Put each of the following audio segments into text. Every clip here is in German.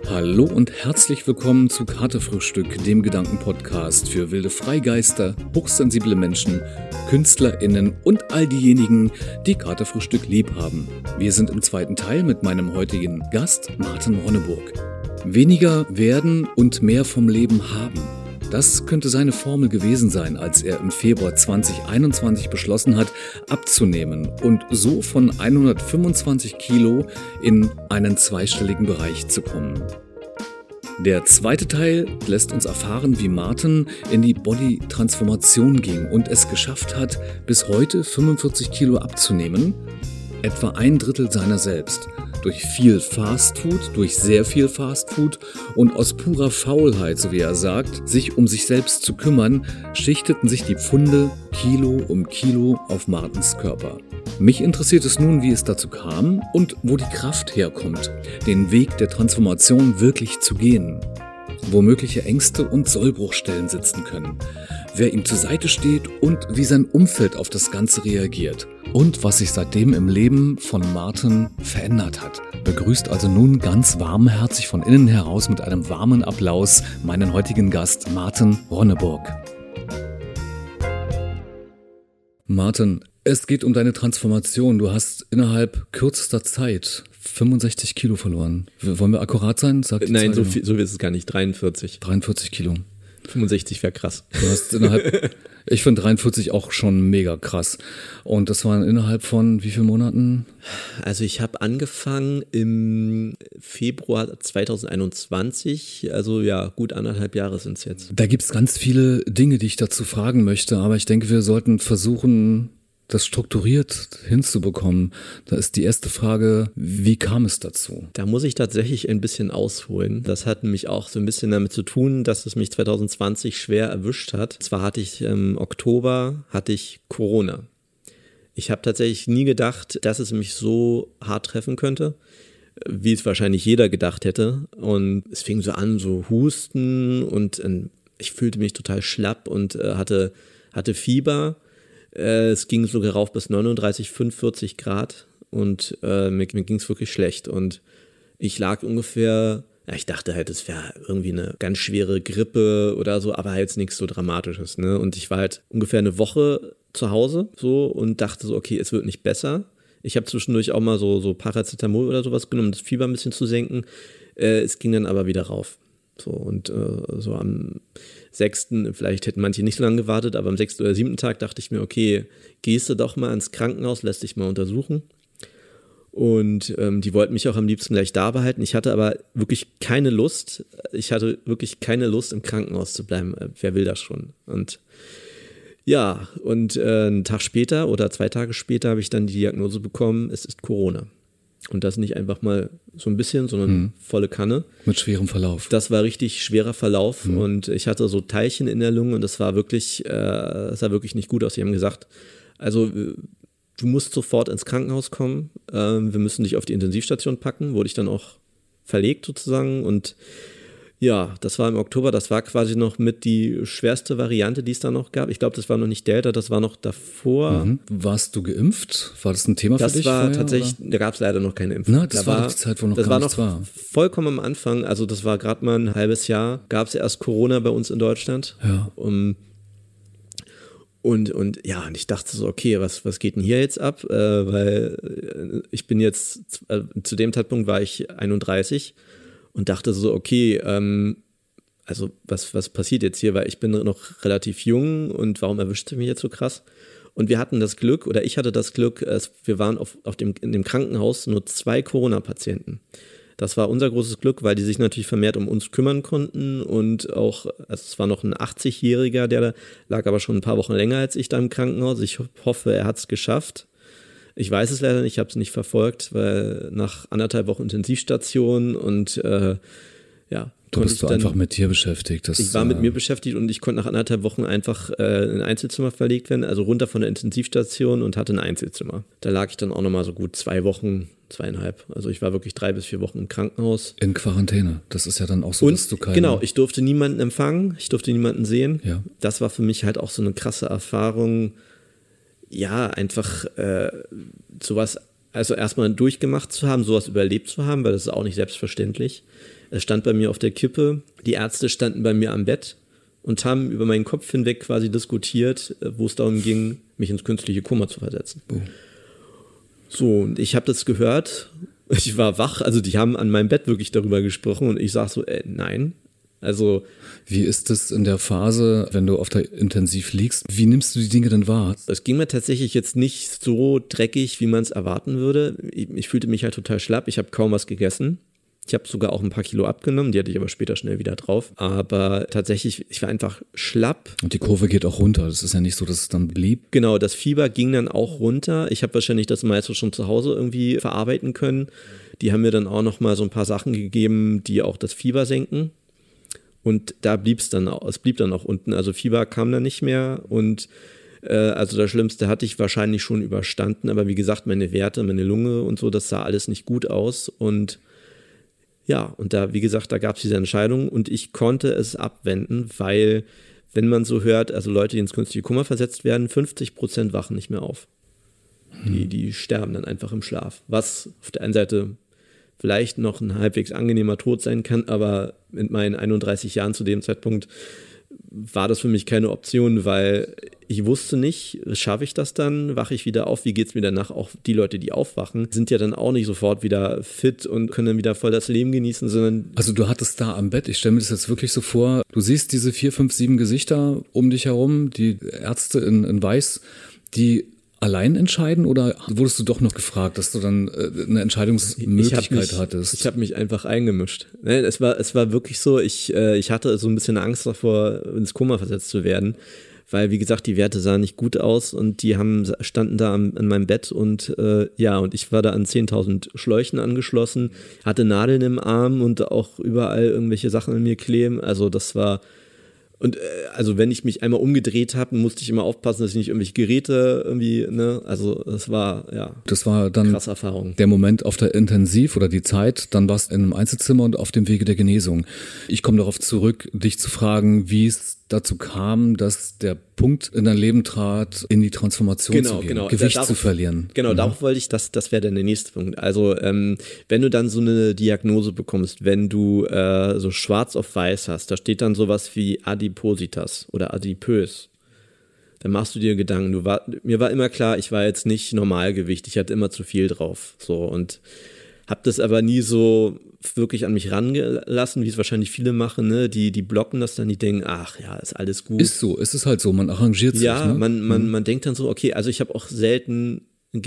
Hallo und herzlich willkommen zu Katerfrühstück, dem Gedankenpodcast für wilde Freigeister, hochsensible Menschen, KünstlerInnen und all diejenigen, die Katerfrühstück lieb haben. Wir sind im zweiten Teil mit meinem heutigen Gast Martin Ronneburg. Weniger werden und mehr vom Leben haben. Das könnte seine Formel gewesen sein, als er im Februar 2021 beschlossen hat, abzunehmen und so von 125 Kilo in einen zweistelligen Bereich zu kommen. Der zweite Teil lässt uns erfahren, wie Martin in die Body-Transformation ging und es geschafft hat, bis heute 45 Kilo abzunehmen, etwa 1/3 seiner selbst. Durch viel Fastfood, durch sehr viel Fastfood und aus purer Faulheit, so wie er sagt, sich um sich selbst zu kümmern, schichteten sich die Pfunde Kilo um Kilo auf Martins Körper. Mich interessiert es nun, wie es dazu kam und wo die Kraft herkommt, den Weg der Transformation wirklich zu gehen. Wo mögliche Ängste und Sollbruchstellen sitzen können, wer ihm zur Seite steht und wie sein Umfeld auf das Ganze reagiert. Und was sich seitdem im Leben von Martin verändert hat. Begrüßt also nun ganz warmherzig von innen heraus mit einem warmen Applaus meinen heutigen Gast Martin Ronneburg. Martin, es geht um deine Transformation. Du hast innerhalb kürzester Zeit 65 Kilo verloren. Wollen wir akkurat sein? Nein, so viel ist es gar nicht. 43. 43 Kilo. 65 wäre krass. Du hast ich finde 43 auch schon mega krass. Und das waren innerhalb von wie vielen Monaten? Also ich habe angefangen im Februar 2021, also ja, gut 1,5 Jahre sind es jetzt. Da gibt es ganz viele Dinge, die ich dazu fragen möchte, aber ich denke, wir sollten versuchen, das strukturiert hinzubekommen. Da ist die erste Frage, wie kam es dazu? Da muss ich tatsächlich ein bisschen ausholen. Das hat nämlich auch so ein bisschen damit zu tun, dass es mich 2020 schwer erwischt hat. Zwar hatte ich im Oktober Corona. Ich habe tatsächlich nie gedacht, dass es mich so hart treffen könnte, wie es wahrscheinlich jeder gedacht hätte. Und es fing so an, so Husten und ich fühlte mich total schlapp und hatte Fieber. Es ging sogar rauf bis 39, 45 Grad und mir ging es wirklich schlecht. Und ich lag ungefähr, ich dachte halt, es wäre irgendwie eine ganz schwere Grippe oder so, aber halt nichts so Dramatisches. Ne? Und ich war halt ungefähr eine Woche zu Hause so und dachte so, okay, es wird nicht besser. Ich habe zwischendurch auch mal so Paracetamol oder sowas genommen, um das Fieber ein bisschen zu senken. Es ging dann aber wieder rauf. So, und so am 6., vielleicht hätten manche nicht so lange gewartet, aber am 6. oder 7. Tag dachte ich mir, okay, gehst du doch mal ins Krankenhaus, lässt dich mal untersuchen. Und die wollten mich auch am liebsten gleich da behalten. Ich hatte aber wirklich keine Lust. Im Krankenhaus zu bleiben. Wer will das schon? Und ja, und einen Tag später oder 2 Tage später habe ich dann die Diagnose bekommen, es ist Corona. Und das nicht einfach mal so ein bisschen, sondern volle Kanne. Mit schwerem Verlauf. Das war richtig schwerer Verlauf und ich hatte so Teilchen in der Lunge und das sah wirklich nicht gut aus. Sie haben gesagt, also du musst sofort ins Krankenhaus kommen, wir müssen dich auf die Intensivstation packen, wurde ich dann auch verlegt sozusagen und ja, das war im Oktober, das war quasi noch mit die schwerste Variante, die es da noch gab. Ich glaube, das war noch nicht Delta, das war noch davor. Warst du geimpft? War das ein Thema für dich? Das war vorher, tatsächlich, oder? Da gab es leider noch keine Impfung. Na, das war die Zeit, wo noch gar nichts war. Das war noch vollkommen am Anfang, also das war gerade mal ein halbes Jahr, gab es ja erst Corona bei uns in Deutschland. Ja. Und ich dachte so, okay, was geht denn hier jetzt ab? Weil ich bin jetzt, zu dem Zeitpunkt war ich 31 und dachte so, okay, also was passiert jetzt hier? Weil ich bin noch relativ jung und warum erwischt es mich jetzt so krass? Und wir hatten das Glück, oder ich hatte das Glück, wir waren in dem Krankenhaus nur 2 Corona-Patienten. Das war unser großes Glück, weil die sich natürlich vermehrt um uns kümmern konnten und auch, also es war noch ein 80-Jähriger, der lag aber schon ein paar Wochen länger als ich da im Krankenhaus. Ich hoffe, er hat es geschafft. Ich weiß es leider nicht, ich habe es nicht verfolgt, weil nach 1,5 Wochen Intensivstation und Du bist einfach mit dir beschäftigt. Ich war mit mir beschäftigt und ich konnte nach 1,5 Wochen einfach in ein Einzelzimmer verlegt werden, also runter von der Intensivstation und hatte ein Einzelzimmer. Da lag ich dann auch nochmal so gut 2 Wochen, 2,5. Also ich war wirklich 3 bis 4 Wochen im Krankenhaus. In Quarantäne. Das ist ja dann auch so, und, dass du keine... Genau, ich durfte niemanden empfangen, ich durfte niemanden sehen. Ja. Das war für mich halt auch so eine krasse Erfahrung. Ja, einfach sowas Also erstmal durchgemacht zu haben, sowas überlebt zu haben, weil das ist auch nicht selbstverständlich. Es stand bei mir auf der Kippe, die Ärzte standen bei mir am Bett und haben über meinen Kopf hinweg quasi diskutiert, wo es darum ging, mich ins künstliche Koma zu versetzen. Oh. So, und ich habe das gehört, ich war wach, also die haben an meinem Bett wirklich darüber gesprochen und ich sag so, nein. Also, wie ist es in der Phase, wenn du auf der Intensiv liegst? Wie nimmst du die Dinge denn wahr? Es ging mir tatsächlich jetzt nicht so dreckig, wie man es erwarten würde. Ich fühlte mich halt total schlapp. Ich habe kaum was gegessen. Ich habe sogar auch ein paar Kilo abgenommen, die hatte ich aber später schnell wieder drauf. Aber tatsächlich, ich war einfach schlapp. Und die Kurve geht auch runter. Das ist ja nicht so, dass es dann blieb. Genau, das Fieber ging dann auch runter. Ich habe wahrscheinlich das meiste schon zu Hause irgendwie verarbeiten können. Die haben mir dann auch noch mal so ein paar Sachen gegeben, die auch das Fieber senken. Und da blieb es dann auch unten. Also Fieber kam dann nicht mehr und also das Schlimmste hatte ich wahrscheinlich schon überstanden. Aber wie gesagt, meine Werte, meine Lunge und so, das sah alles nicht gut aus. Und ja, und da, wie gesagt, da gab es diese Entscheidung und ich konnte es abwenden, weil, wenn man so hört, also Leute, die ins künstliche Koma versetzt werden, 50% wachen nicht mehr auf. Die sterben dann einfach im Schlaf. Was auf der einen Seite vielleicht noch ein halbwegs angenehmer Tod sein kann, aber mit meinen 31 Jahren zu dem Zeitpunkt war das für mich keine Option, weil ich wusste nicht, schaffe ich das dann, wache ich wieder auf, wie geht es mir danach? Auch die Leute, die aufwachen, sind ja dann auch nicht sofort wieder fit und können dann wieder voll das Leben genießen, sondern... Also du hattest da am Bett, ich stelle mir das jetzt wirklich so vor, du siehst diese 4, 5, 7 Gesichter um dich herum, die Ärzte in Weiß, die allein entscheiden oder wurdest du doch noch gefragt, dass du dann eine Entscheidungsmöglichkeit hattest? Ich habe mich einfach eingemischt. Es war wirklich so, ich hatte so ein bisschen Angst davor, ins Koma versetzt zu werden, weil, wie gesagt, die Werte sahen nicht gut aus und die standen da an meinem Bett und und ich war da an 10.000 Schläuchen angeschlossen, hatte Nadeln im Arm und auch überall irgendwelche Sachen an mir kleben, also das war... Und also wenn ich mich einmal umgedreht habe, musste ich immer aufpassen, dass ich nicht irgendwelche Geräte irgendwie, ne, also das war dann krasse Erfahrung. Der Moment auf der Intensiv oder die Zeit, dann warst du in einem Einzelzimmer und auf dem Wege der Genesung. Ich komme darauf zurück, dich zu fragen, wie es dazu kam, dass der Punkt in dein Leben trat, in die Transformation zu gehen, Gewicht zu verlieren. Genau, darauf wollte ich, das wäre dann der nächste Punkt. Also wenn du dann so eine Diagnose bekommst, wenn du so schwarz auf weiß hast, da steht dann sowas wie Adipositas oder adipös, dann machst du dir Gedanken. Mir war immer klar, ich war jetzt nicht Normalgewicht, ich hatte immer zu viel drauf. So, und habe das aber nie so wirklich an mich rangelassen, wie es wahrscheinlich viele machen, ne? Die blocken das dann, die denken, ach ja, ist alles gut. Ist so, ist es halt so, man arrangiert sich. Ja, ne? Man denkt dann so, okay, also ich habe auch selten,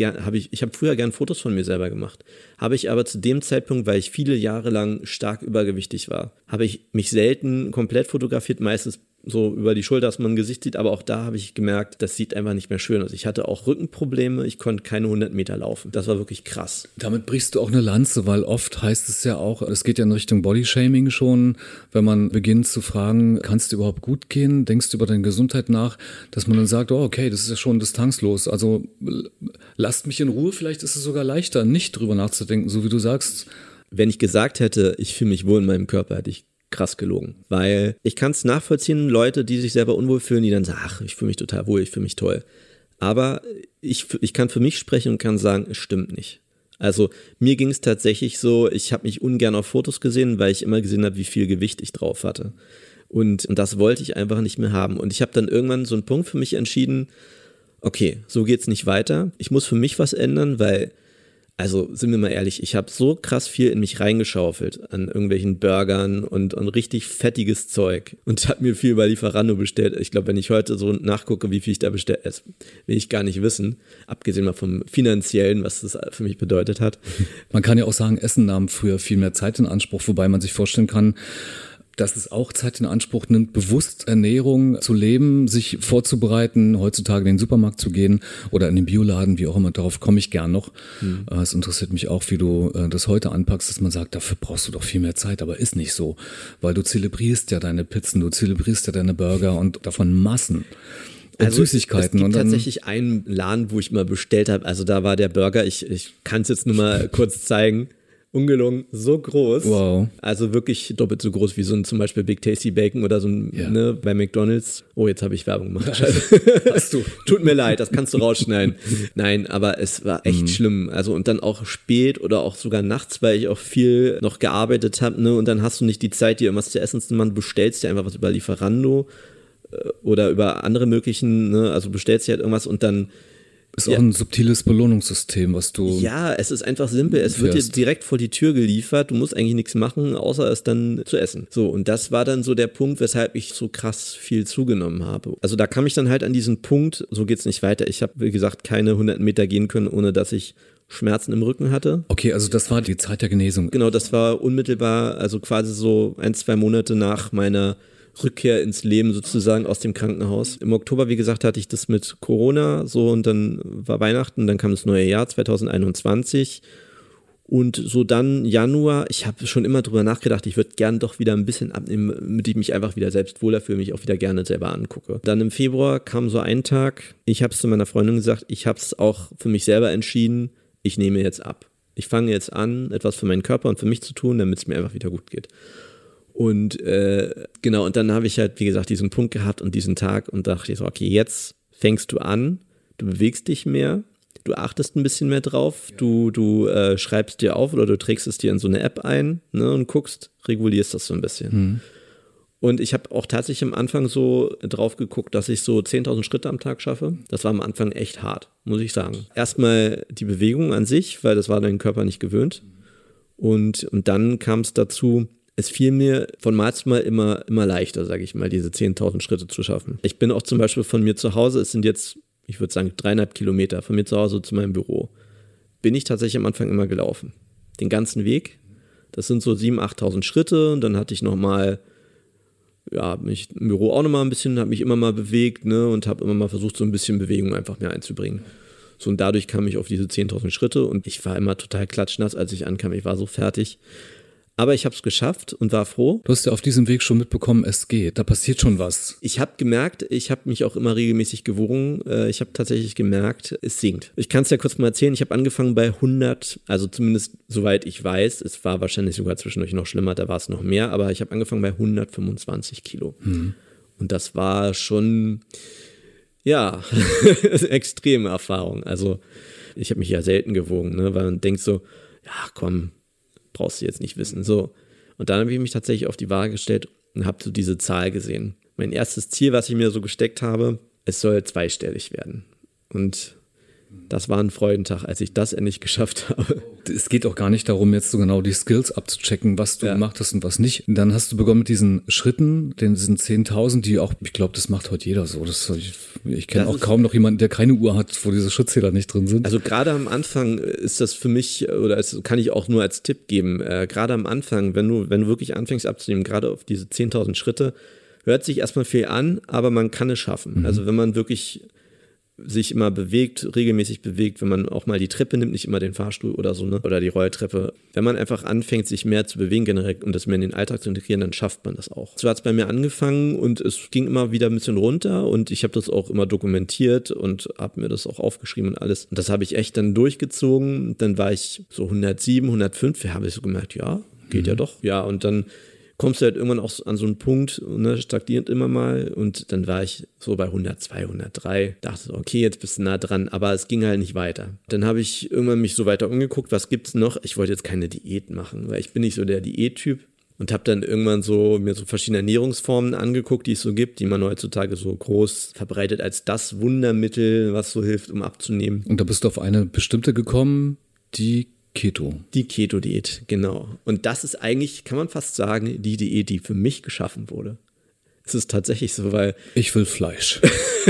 ich habe früher gern Fotos von mir selber gemacht, habe ich aber zu dem Zeitpunkt, weil ich viele Jahre lang stark übergewichtig war, habe ich mich selten komplett fotografiert, meistens so über die Schulter, dass man ein Gesicht sieht, aber auch da habe ich gemerkt, das sieht einfach nicht mehr schön aus. Ich hatte auch Rückenprobleme, ich konnte keine 100 Meter laufen. Das war wirklich krass. Damit brichst du auch eine Lanze, weil oft heißt es ja auch, es geht ja in Richtung Bodyshaming schon, wenn man beginnt zu fragen, kannst du überhaupt gut gehen, denkst du über deine Gesundheit nach, dass man dann sagt, oh okay, das ist ja schon distanzlos, also lasst mich in Ruhe, vielleicht ist es sogar leichter, nicht drüber nachzudenken, so wie du sagst. Wenn ich gesagt hätte, ich fühle mich wohl in meinem Körper, hätte ich krass gelogen, weil ich kann es nachvollziehen, Leute, die sich selber unwohl fühlen, die dann sagen, ach, ich fühle mich total wohl, ich fühle mich toll. Aber ich kann für mich sprechen und kann sagen, es stimmt nicht. Also mir ging es tatsächlich so, ich habe mich ungern auf Fotos gesehen, weil ich immer gesehen habe, wie viel Gewicht ich drauf hatte. Und das wollte ich einfach nicht mehr haben. Und ich habe dann irgendwann so einen Punkt für mich entschieden, okay, so geht's nicht weiter. Ich muss für mich was ändern, weil, also sind wir mal ehrlich, ich habe so krass viel in mich reingeschaufelt an irgendwelchen Burgern und richtig fettiges Zeug und habe mir viel bei Lieferando bestellt. Ich glaube, wenn ich heute so nachgucke, wie viel ich da bestellt, das will ich gar nicht wissen, abgesehen mal vom Finanziellen, was das für mich bedeutet hat. Man kann ja auch sagen, Essen nahm früher viel mehr Zeit in Anspruch, wobei man sich vorstellen kann, dass es auch Zeit in Anspruch nimmt, bewusst Ernährung zu leben, sich vorzubereiten, heutzutage in den Supermarkt zu gehen oder in den Bioladen, wie auch immer, darauf komme ich gern noch. Es interessiert mich auch, wie du das heute anpackst, dass man sagt, dafür brauchst du doch viel mehr Zeit, aber ist nicht so, weil du zelebrierst ja deine Pizzen, du zelebrierst ja deine Burger und davon Massen. Und also Süßigkeiten. Es gibt tatsächlich einen Laden, wo ich mal bestellt habe, also da war der Burger, ich kann es jetzt nur mal kurz zeigen, ungelogen so groß. Wow. Also wirklich doppelt so groß wie so ein zum Beispiel Big Tasty Bacon oder so ein, ne, bei McDonald's. Oh, jetzt habe ich Werbung gemacht. Hast du. Tut mir leid, das kannst du rausschneiden. Nein, aber es war echt schlimm. Also und dann auch spät oder auch sogar nachts, weil ich auch viel noch gearbeitet habe, ne, und dann hast du nicht die Zeit, dir irgendwas zu essen zu machen, bestellst dir einfach was über Lieferando oder über andere möglichen, ne, also bestellst dir halt irgendwas und dann Ist auch ein subtiles Belohnungssystem, was du. Ja, es ist einfach simpel. Es wird dir direkt vor die Tür geliefert. Du musst eigentlich nichts machen, außer es dann zu essen. So, und das war dann so der Punkt, weshalb ich so krass viel zugenommen habe. Also da kam ich dann halt an diesen Punkt, so geht's nicht weiter. Ich habe, wie gesagt, keine 100 Meter gehen können, ohne dass ich Schmerzen im Rücken hatte. Okay, also das war die Zeit der Genesung. Genau, das war unmittelbar, also quasi so 1-2 Monate nach meiner Rückkehr ins Leben sozusagen aus dem Krankenhaus. Im Oktober, wie gesagt, hatte ich das mit Corona so und dann war Weihnachten, dann kam das neue Jahr 2021 und so dann Januar, ich habe schon immer drüber nachgedacht, ich würde gern doch wieder ein bisschen abnehmen, damit ich mich einfach wieder selbst wohler fühle, mich auch wieder gerne selber angucke. Dann im Februar kam so ein Tag, ich habe es zu meiner Freundin gesagt, ich habe es auch für mich selber entschieden, ich nehme jetzt ab. Ich fange jetzt an, etwas für meinen Körper und für mich zu tun, damit es mir einfach wieder gut geht. Und genau, und dann habe ich halt, wie gesagt, diesen Punkt gehabt und diesen Tag und dachte ich so, okay, jetzt fängst du an, du bewegst dich mehr, du achtest ein bisschen mehr drauf, du schreibst dir auf oder du trägst es dir in so eine App ein, ne, und guckst, regulierst das so ein bisschen. Und ich habe auch tatsächlich am Anfang so drauf geguckt, dass ich so 10.000 Schritte am Tag schaffe. Das war am Anfang echt hart, muss ich sagen. Erstmal die Bewegung an sich, weil das war dein Körper nicht gewöhnt. Und dann kam es dazu, es fiel mir von Mal zu Mal immer leichter, sage ich mal, diese 10.000 Schritte zu schaffen. Ich bin auch zum Beispiel von mir zu Hause, es sind jetzt, ich würde sagen, 3,5 Kilometer von mir zu Hause zu meinem Büro, bin ich tatsächlich am Anfang immer gelaufen. Den ganzen Weg. Das sind so 7.000, 8.000 Schritte und dann hatte ich nochmal, ja, mich im Büro auch nochmal ein bisschen, habe mich immer mal bewegt, ne, und habe immer mal versucht, so ein bisschen Bewegung einfach mehr einzubringen. So, und dadurch kam ich auf diese 10.000 Schritte und ich war immer total klatschnass, als ich ankam. Ich war so fertig. Aber ich habe es geschafft und war froh. Du hast ja auf diesem Weg schon mitbekommen, es geht, da passiert schon was. Ich habe gemerkt, ich habe mich auch immer regelmäßig gewogen. Ich habe tatsächlich gemerkt, es sinkt. Ich kann es ja kurz mal erzählen, ich habe angefangen bei 100, also zumindest soweit ich weiß, es war wahrscheinlich sogar zwischendurch noch schlimmer, da war es noch mehr, aber ich habe angefangen bei 125 Kilo. Und das war schon, ja, extreme Erfahrung. Also ich habe mich ja selten gewogen, ne, weil man denkt so, ja komm, brauchst du jetzt nicht wissen. So. Und dann habe ich mich tatsächlich auf die Waage gestellt und habe so diese Zahl gesehen. Mein erstes Ziel, was ich mir so gesteckt habe, es soll zweistellig werden. Und das war ein Freudentag, als ich das endlich geschafft habe. Es geht auch gar nicht darum, jetzt so genau die Skills abzuchecken, was du gemacht hast und was nicht. Und dann hast du begonnen mit diesen Schritten, diesen 10.000, die auch, ich glaube, das macht heute jeder so. Ich kenne auch kaum noch jemanden, der keine Uhr hat, wo diese Schrittzähler nicht drin sind. Also gerade am Anfang ist das für mich, oder das kann ich auch nur als Tipp geben, gerade am Anfang, wenn du wirklich anfängst abzunehmen, gerade auf diese 10.000 Schritte, hört sich erstmal viel an, aber man kann es schaffen. Also wenn man wirklich sich immer bewegt, regelmäßig bewegt, wenn man auch mal die Treppe nimmt, nicht immer den Fahrstuhl oder so, ne, oder die Rolltreppe. Wenn man einfach anfängt, sich mehr zu bewegen generell und das mehr in den Alltag zu integrieren, dann schafft man das auch. So hat es bei mir angefangen und es ging immer wieder ein bisschen runter und ich habe das auch immer dokumentiert und habe mir das auch aufgeschrieben und alles. Und das habe ich echt dann durchgezogen. Dann war ich so 107, 105, habe ich so gemerkt, ja, geht ja doch. Ja, und dann kommst du halt irgendwann auch an so einen Punkt, ne, stagniert immer mal und dann war ich so bei 102, 103, dachte so, okay, jetzt bist du nah dran, aber es ging halt nicht weiter. Dann habe ich irgendwann mich so weiter umgeguckt, was gibt's noch? Ich wollte jetzt keine Diät machen, weil ich bin nicht so der Diättyp und habe dann irgendwann so mir so verschiedene Ernährungsformen angeguckt, die es so gibt, die man heutzutage so groß verbreitet als das Wundermittel, was so hilft, um abzunehmen. Und da bist du auf eine bestimmte gekommen, die Keto. Die Keto-Diät, genau. Und das ist eigentlich, kann man fast sagen, die Diät, die für mich geschaffen wurde. Es ist tatsächlich so, weil... Ich will Fleisch.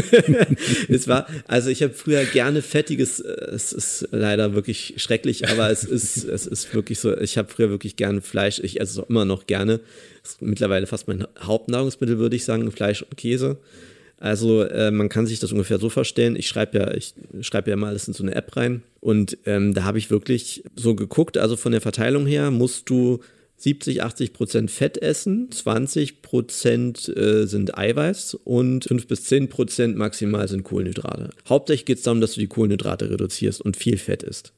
Also ich habe früher gerne fettiges, es ist leider wirklich schrecklich, aber es ist wirklich so, ich habe früher wirklich gerne Fleisch, ich esse es auch immer noch gerne. Das ist mittlerweile fast mein Hauptnahrungsmittel, würde ich sagen, Fleisch und Käse. Also man kann sich das ungefähr so vorstellen, ich schreibe ja mal alles in so eine App rein und da habe ich wirklich so geguckt, also von der Verteilung her musst du 70-80% Fett essen, 20% sind Eiweiß und 5-10% maximal sind Kohlenhydrate. Hauptsächlich geht es darum, dass du die Kohlenhydrate reduzierst und viel Fett isst.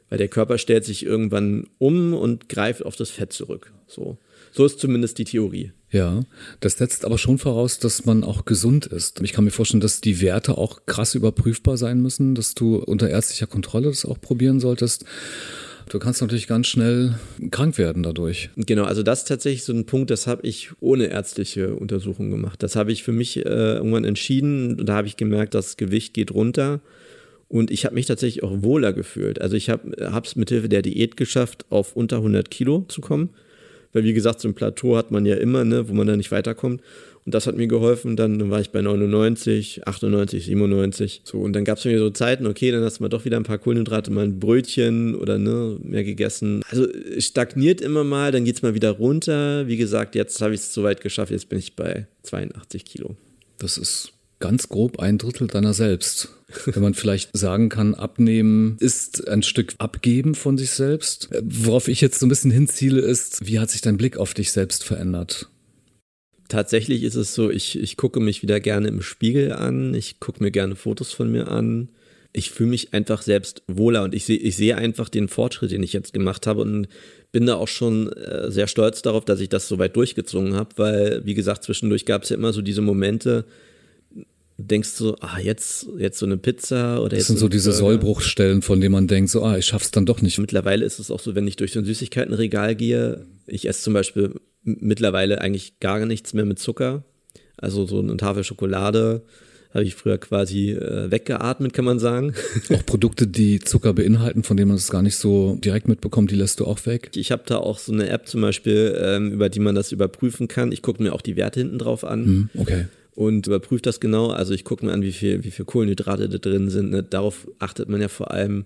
Weil der Körper stellt sich irgendwann um und greift auf das Fett zurück. So ist zumindest die Theorie. Ja, das setzt aber schon voraus, dass man auch gesund ist. Ich kann mir vorstellen, dass die Werte auch krass überprüfbar sein müssen, dass du unter ärztlicher Kontrolle das auch probieren solltest. Du kannst natürlich ganz schnell krank werden dadurch. Genau, also das ist tatsächlich so ein Punkt, das habe ich ohne ärztliche Untersuchung gemacht. Das habe ich für mich irgendwann entschieden. Da habe ich gemerkt, das Gewicht geht runter. Und ich habe mich tatsächlich auch wohler gefühlt. Also ich habe es mithilfe der Diät geschafft, auf unter 100 Kilo zu kommen. Weil wie gesagt, so ein Plateau hat man ja immer, ne, wo man dann nicht weiterkommt. Und das hat mir geholfen. Dann war ich bei 99, 98, 97. So, und dann gab es mir so Zeiten, okay, dann hast du mal doch wieder ein paar Kohlenhydrate, mal ein Brötchen oder ne, mehr gegessen. Also es stagniert immer mal, dann geht es mal wieder runter. Wie gesagt, jetzt habe ich es so weit geschafft, jetzt bin ich bei 82 Kilo. Das ist ganz grob 1/3 deiner selbst. Wenn man vielleicht sagen kann, abnehmen ist ein Stück abgeben von sich selbst. Worauf ich jetzt so ein bisschen hinziele ist, wie hat sich dein Blick auf dich selbst verändert? Tatsächlich ist es so, ich gucke mich wieder gerne im Spiegel an, ich gucke mir gerne Fotos von mir an. Ich fühle mich einfach selbst wohler und ich sehe einfach den Fortschritt, den ich jetzt gemacht habe und bin da auch schon sehr stolz darauf, dass ich das so weit durchgezogen habe, weil, wie gesagt, zwischendurch gab es ja immer so diese Momente, denkst du, jetzt so eine Pizza oder jetzt. Das sind so diese Sollbruchstellen, von denen man denkt, so, ich schaff's dann doch nicht. Mittlerweile ist es auch so, wenn ich durch so ein Süßigkeitenregal gehe, ich esse zum Beispiel mittlerweile eigentlich gar nichts mehr mit Zucker. Also so eine Tafel Schokolade habe ich früher quasi weggeatmet, kann man sagen. Auch Produkte, die Zucker beinhalten, von denen man es gar nicht so direkt mitbekommt, die lässt du auch weg? Ich habe da auch so eine App zum Beispiel, über die man das überprüfen kann. Ich gucke mir auch die Werte hinten drauf an. Okay. Und überprüft das genau. Also ich gucke mir an, wie viel Kohlenhydrate da drin sind. Ne? Darauf achtet man ja vor allem.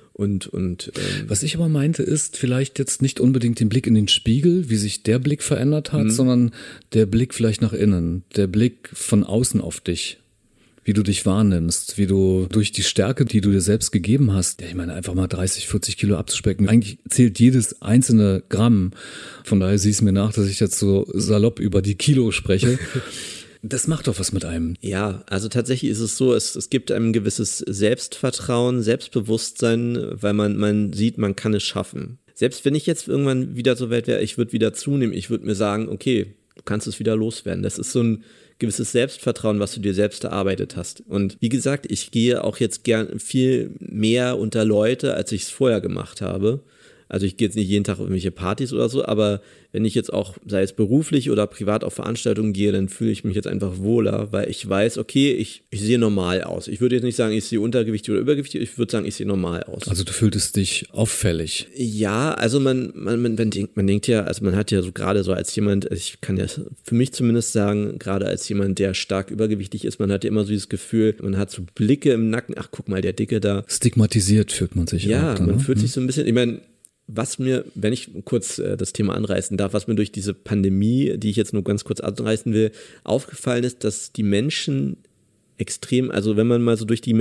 Was ich aber meinte, ist vielleicht jetzt nicht unbedingt den Blick in den Spiegel, wie sich der Blick verändert hat, sondern der Blick vielleicht nach innen, der Blick von außen auf dich, wie du dich wahrnimmst, wie du durch die Stärke, die du dir selbst gegeben hast, ich meine, einfach mal 30, 40 Kilo abzuspecken, eigentlich zählt jedes einzelne Gramm. Von daher sieh es mir nach, dass ich jetzt so salopp über die Kilo spreche. Das macht doch was mit einem. Ja, also tatsächlich ist es so, es gibt einem ein gewisses Selbstvertrauen, Selbstbewusstsein, weil man sieht, man kann es schaffen. Selbst wenn ich jetzt irgendwann wieder so weit wäre, ich würde wieder zunehmen, ich würde mir sagen, okay, du kannst es wieder loswerden. Das ist so ein gewisses Selbstvertrauen, was du dir selbst erarbeitet hast. Und wie gesagt, ich gehe auch jetzt gern viel mehr unter Leute, als ich es vorher gemacht habe. Also ich gehe jetzt nicht jeden Tag auf irgendwelche Partys oder so, aber wenn ich jetzt auch, sei es beruflich oder privat auf Veranstaltungen gehe, dann fühle ich mich jetzt einfach wohler, weil ich weiß, okay, ich sehe normal aus. Ich würde jetzt nicht sagen, ich sehe untergewichtig oder übergewichtig, ich würde sagen, ich sehe normal aus. Also du fühltest dich auffällig? Ja, also man denkt ja, also man hat ja so gerade so als jemand, ich kann ja für mich zumindest sagen, gerade als jemand, der stark übergewichtig ist, man hat ja immer so dieses Gefühl, man hat so Blicke im Nacken, ach guck mal, der Dicke da. Stigmatisiert fühlt man sich. Ja, auch, man fühlt sich so ein bisschen, ich meine, was mir, wenn ich kurz das Thema anreißen darf, was mir durch diese Pandemie, die ich jetzt nur ganz kurz anreißen will, aufgefallen ist, dass die Menschen extrem, also wenn man mal so durch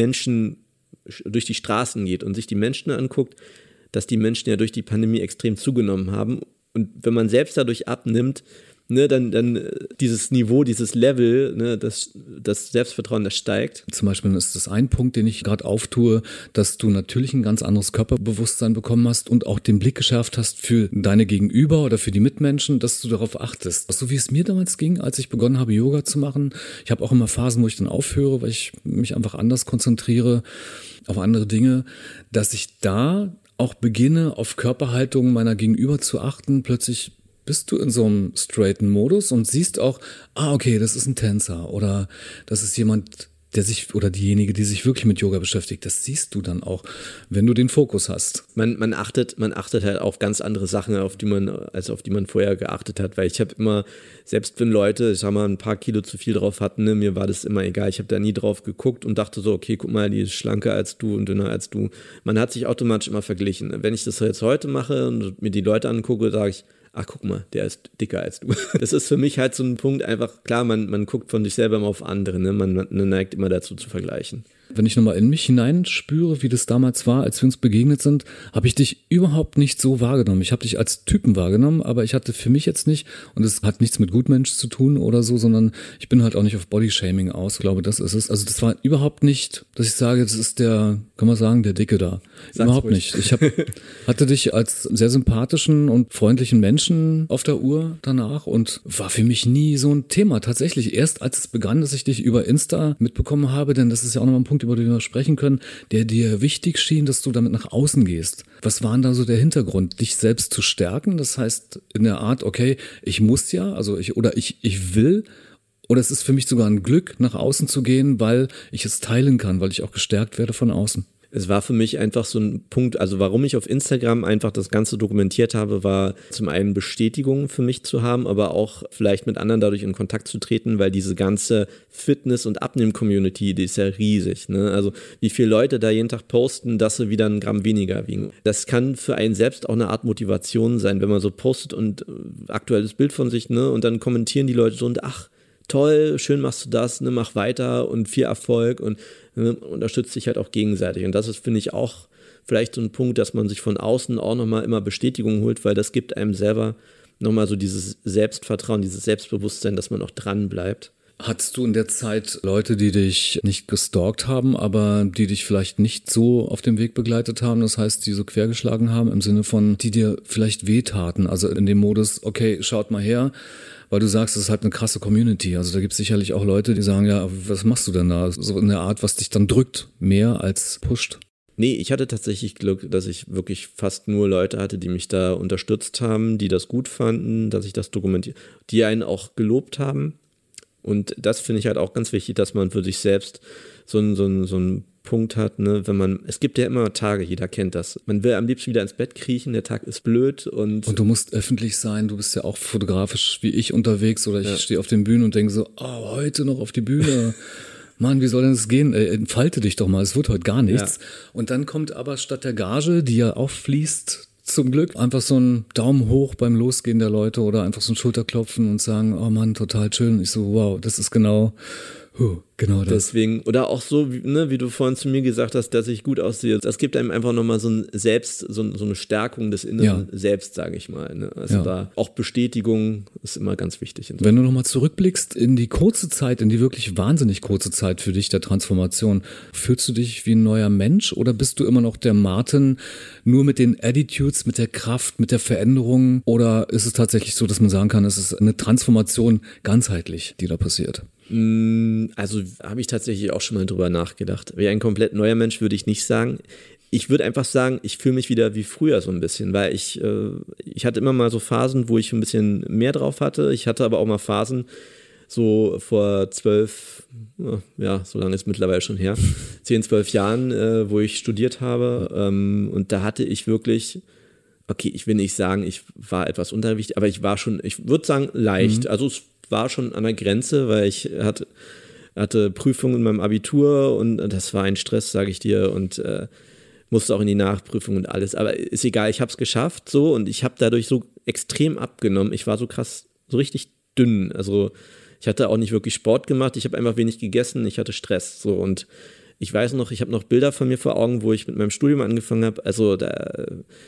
die Straßen geht und sich die Menschen anguckt, dass die Menschen ja durch die Pandemie extrem zugenommen haben. Und wenn man selbst dadurch abnimmt, ne, dann dieses Niveau, dieses Level, ne, das Selbstvertrauen, das steigt. Zum Beispiel ist das ein Punkt, den ich gerade auftue, dass du natürlich ein ganz anderes Körperbewusstsein bekommen hast und auch den Blick geschärft hast für deine Gegenüber oder für die Mitmenschen, dass du darauf achtest. So wie es mir damals ging, als ich begonnen habe, Yoga zu machen. Ich habe auch immer Phasen, wo ich dann aufhöre, weil ich mich einfach anders konzentriere auf andere Dinge, dass ich da auch beginne, auf Körperhaltung meiner Gegenüber zu achten. Plötzlich bist du in so einem straighten Modus und siehst auch, okay, das ist ein Tänzer oder das ist jemand, der sich oder diejenige, die sich wirklich mit Yoga beschäftigt. Das siehst du dann auch, wenn du den Fokus hast. Man achtet halt auf ganz andere Sachen, auf die man vorher geachtet hat, weil ich habe immer, selbst wenn Leute, ich sag mal, ein paar Kilo zu viel drauf hatten, ne, mir war das immer egal. Ich habe da nie drauf geguckt und dachte so, okay, guck mal, die ist schlanker als du und dünner als du. Man hat sich automatisch immer verglichen. Wenn ich das jetzt heute mache und mir die Leute angucke, sage ich, ach guck mal, der ist dicker als du. Das ist für mich halt so ein Punkt einfach, klar, man guckt von sich selber immer auf andere, ne? Man neigt immer dazu zu vergleichen. Wenn ich nochmal in mich hineinspüre, wie das damals war, als wir uns begegnet sind, habe ich dich überhaupt nicht so wahrgenommen. Ich habe dich als Typen wahrgenommen, aber ich hatte für mich jetzt nicht, und es hat nichts mit Gutmensch zu tun oder so, sondern ich bin halt auch nicht auf Bodyshaming aus. Ich glaube, das ist es. Also das war überhaupt nicht, dass ich sage, das ist der, kann man sagen, der Dicke da. Sag's überhaupt ruhig. nicht. Ich hatte dich als sehr sympathischen und freundlichen Menschen auf der Uhr danach und war für mich nie so ein Thema. Tatsächlich erst als es begann, dass ich dich über Insta mitbekommen habe, denn das ist ja auch nochmal ein Punkt, über den wir sprechen können, der dir wichtig schien, dass du damit nach außen gehst. Was war denn da so der Hintergrund? Dich selbst zu stärken? Das heißt in der Art, okay, ich muss ja, also ich will, oder es ist für mich sogar ein Glück, nach außen zu gehen, weil ich es teilen kann, weil ich auch gestärkt werde von außen. Es war für mich einfach so ein Punkt, also warum ich auf Instagram einfach das Ganze dokumentiert habe, war zum einen Bestätigung für mich zu haben, aber auch vielleicht mit anderen dadurch in Kontakt zu treten, weil diese ganze Fitness- und Abnehmen-Community, die ist ja riesig, ne? Also wie viele Leute da jeden Tag posten, dass sie wieder 1 Gramm weniger wiegen. Das kann für einen selbst auch eine Art Motivation sein, wenn man so postet und aktuelles Bild von sich, ne? Und dann kommentieren die Leute so und ach, toll, schön machst du das, ne, mach weiter und viel Erfolg und unterstützt sich halt auch gegenseitig. Und das ist, finde ich, auch vielleicht so ein Punkt, dass man sich von außen auch nochmal immer Bestätigung holt, weil das gibt einem selber nochmal so dieses Selbstvertrauen, dieses Selbstbewusstsein, dass man auch dran bleibt. Hattest du in der Zeit Leute, die dich nicht gestalkt haben, aber die dich vielleicht nicht so auf dem Weg begleitet haben, das heißt, die so quergeschlagen haben, im Sinne von, die dir vielleicht wehtaten, also in dem Modus, okay, schaut mal her, weil du sagst, es ist halt eine krasse Community, also da gibt es sicherlich auch Leute, die sagen, ja, was machst du denn da? So in der Art, was dich dann drückt, mehr als pusht. Nee, ich hatte tatsächlich Glück, dass ich wirklich fast nur Leute hatte, die mich da unterstützt haben, die das gut fanden, dass ich das dokumentiere, die einen auch gelobt haben. Und das finde ich halt auch ganz wichtig, dass man für sich selbst so einen Punkt hat, ne, es gibt ja immer Tage, jeder kennt das. Man will am liebsten wieder ins Bett kriechen, der Tag ist blöd und du musst öffentlich sein, du bist ja auch fotografisch wie ich unterwegs oder ich stehe auf den Bühnen und denke so, oh, heute noch auf die Bühne. Mann, wie soll denn das gehen? Entfalte dich doch mal, es wird heute gar nichts. Ja. Und dann kommt aber statt der Gage, die ja auch fließt, zum Glück einfach so ein Daumen hoch beim Losgehen der Leute oder einfach so ein Schulterklopfen und sagen, oh Mann, total schön. Und ich so, wow, das ist genau das. Deswegen, oder auch so, wie du vorhin zu mir gesagt hast, dass ich gut aussehe. Das gibt einem einfach nochmal so eine Stärkung des inneren Selbst, sage ich mal. Ne? Also da auch Bestätigung ist immer ganz wichtig. Wenn du nochmal zurückblickst in die kurze Zeit, in die wirklich wahnsinnig kurze Zeit für dich der Transformation, fühlst du dich wie ein neuer Mensch oder bist du immer noch der Martin, nur mit den Attitudes, mit der Kraft, mit der Veränderung? Oder ist es tatsächlich so, dass man sagen kann, es ist eine Transformation ganzheitlich, die da passiert? Also habe ich tatsächlich auch schon mal drüber nachgedacht. Wie ein komplett neuer Mensch würde ich nicht sagen. Ich würde einfach sagen, ich fühle mich wieder wie früher so ein bisschen, weil ich hatte immer mal so Phasen, wo ich ein bisschen mehr drauf hatte. Ich hatte aber auch mal Phasen, so vor 12, ja, so lange ist mittlerweile schon her, 10, 12 Jahren, wo ich studiert habe. Und da hatte ich wirklich, okay, ich will nicht sagen, ich war etwas untergewichtig, aber ich war schon, ich würde sagen, leicht. Also es war schon an der Grenze, weil ich hatte Prüfungen in meinem Abitur und das war ein Stress, sage ich dir, und musste auch in die Nachprüfung und alles. Aber ist egal, ich habe es geschafft so und ich habe dadurch so extrem abgenommen. Ich war so krass, so richtig dünn. Also ich hatte auch nicht wirklich Sport gemacht, ich habe einfach wenig gegessen, ich hatte Stress. So und ich weiß noch, ich habe noch Bilder von mir vor Augen, wo ich mit meinem Studium angefangen habe. Also da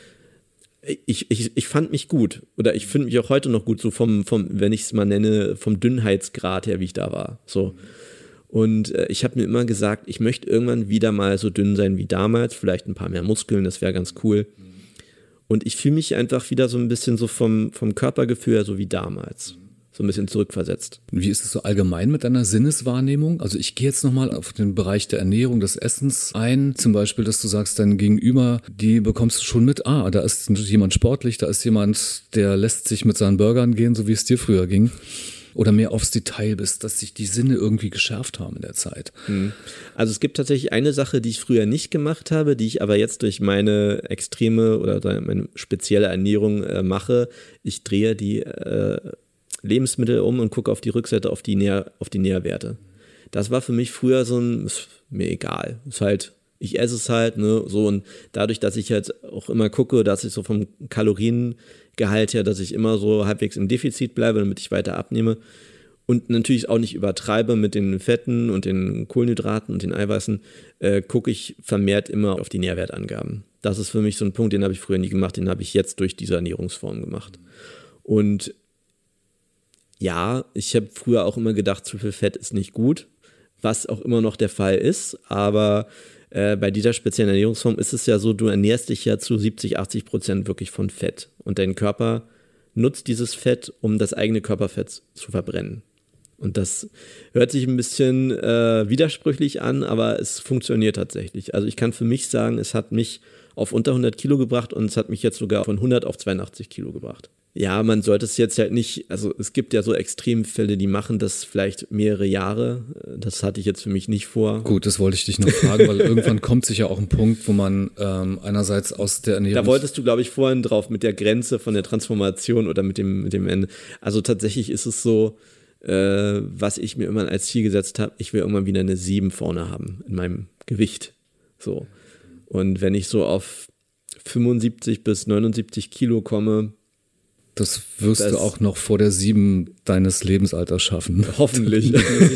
ich fand mich gut oder ich finde mich auch heute noch gut, so vom wenn ich es mal nenne, vom Dünnheitsgrad her, wie ich da war. So. Und ich habe mir immer gesagt, ich möchte irgendwann wieder mal so dünn sein wie damals, vielleicht ein paar mehr Muskeln, das wäre ganz cool. Und ich fühle mich einfach wieder so ein bisschen so vom Körpergefühl her so wie damals. So ein bisschen zurückversetzt. Wie ist es so allgemein mit deiner Sinneswahrnehmung? Also ich gehe jetzt nochmal auf den Bereich der Ernährung, des Essens ein. Zum Beispiel, dass du sagst, dein Gegenüber, die bekommst du schon mit. Da ist jemand sportlich, da ist jemand, der lässt sich mit seinen Burgern gehen, so wie es dir früher ging. Oder mehr aufs Detail bist, dass sich die Sinne irgendwie geschärft haben in der Zeit. Also es gibt tatsächlich eine Sache, die ich früher nicht gemacht habe, die ich aber jetzt durch meine extreme oder meine spezielle Ernährung mache. Ich drehe die Lebensmittel um und gucke auf die Rückseite, auf die Nährwerte. Das war für mich früher so ist mir egal. Ist halt, ich esse es halt, ne, so und dadurch, dass ich halt auch immer gucke, dass ich so vom Kaloriengehalt her, dass ich immer so halbwegs im Defizit bleibe, damit ich weiter abnehme und natürlich auch nicht übertreibe mit den Fetten und den Kohlenhydraten und den Eiweißen, gucke ich vermehrt immer auf die Nährwertangaben. Das ist für mich so ein Punkt, den habe ich früher nie gemacht, den habe ich jetzt durch diese Ernährungsform gemacht. Und ja, ich habe früher auch immer gedacht, zu viel Fett ist nicht gut, was auch immer noch der Fall ist, aber bei dieser speziellen Ernährungsform ist es ja so, du ernährst dich ja zu 70-80% wirklich von Fett und dein Körper nutzt dieses Fett, um das eigene Körperfett zu verbrennen. Und das hört sich ein bisschen widersprüchlich an, aber es funktioniert tatsächlich. Also ich kann für mich sagen, es hat mich auf unter 100 Kilo gebracht und es hat mich jetzt sogar von 100 auf 82 Kilo gebracht. Ja, man sollte es jetzt halt nicht, also es gibt ja so Extremfälle, die machen das vielleicht mehrere Jahre. Das hatte ich jetzt für mich nicht vor. Gut, das wollte ich dich noch fragen, weil irgendwann kommt sicher auch ein Punkt, wo man einerseits aus der Ernährung... Da wolltest du, glaube ich, vorhin drauf mit der Grenze von der Transformation oder mit dem Ende. Also tatsächlich ist es so, was ich mir immer als Ziel gesetzt habe, ich will irgendwann wieder eine 7 vorne haben in meinem Gewicht. So. Und wenn ich so auf 75 bis 79 Kilo komme, das wirst du auch noch vor der 7 deines Lebensalters schaffen. Hoffentlich.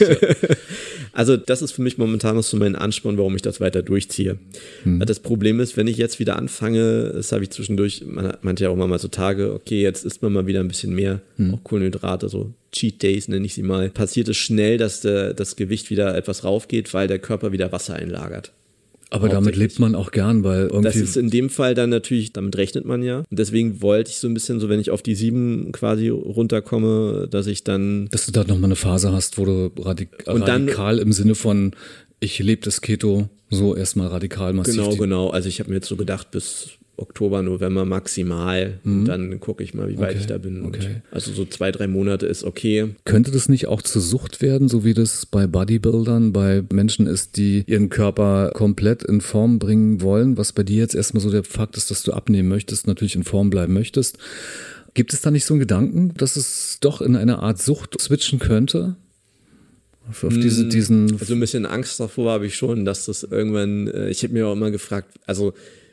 Also das ist für mich momentan noch so mein Ansporn, warum ich das weiter durchziehe. Das Problem ist, wenn ich jetzt wieder anfange, das habe ich zwischendurch, man meint ja auch mal so Tage, okay, jetzt isst man mal wieder ein bisschen mehr, auch Kohlenhydrate, so Cheat Days nenne ich sie mal, passiert es schnell, dass das Gewicht wieder etwas raufgeht, weil der Körper wieder Wasser einlagert. Aber damit lebt man auch gern, weil irgendwie... Das ist in dem Fall dann natürlich, damit rechnet man ja. Und deswegen wollte ich so ein bisschen so, wenn ich auf die 7 quasi runterkomme, dass ich dann... Dass du da nochmal eine Phase hast, wo du radikal im Sinne von, ich lebe das Keto, so erstmal radikal massiv... Genau. Also ich habe mir jetzt so gedacht, bis Oktober, November maximal. Dann gucke ich mal, wie weit ich da bin. Okay. Also so 2-3 Monate ist okay. Könnte das nicht auch zur Sucht werden, so wie das bei Bodybuildern, bei Menschen ist, die ihren Körper komplett in Form bringen wollen, was bei dir jetzt erstmal so der Fakt ist, dass du abnehmen möchtest, natürlich in Form bleiben möchtest. Gibt es da nicht so einen Gedanken, dass es doch in eine Art Sucht switchen könnte? Auf diesen Also ein bisschen Angst davor habe ich schon, dass das irgendwann, ich habe mir auch immer gefragt, also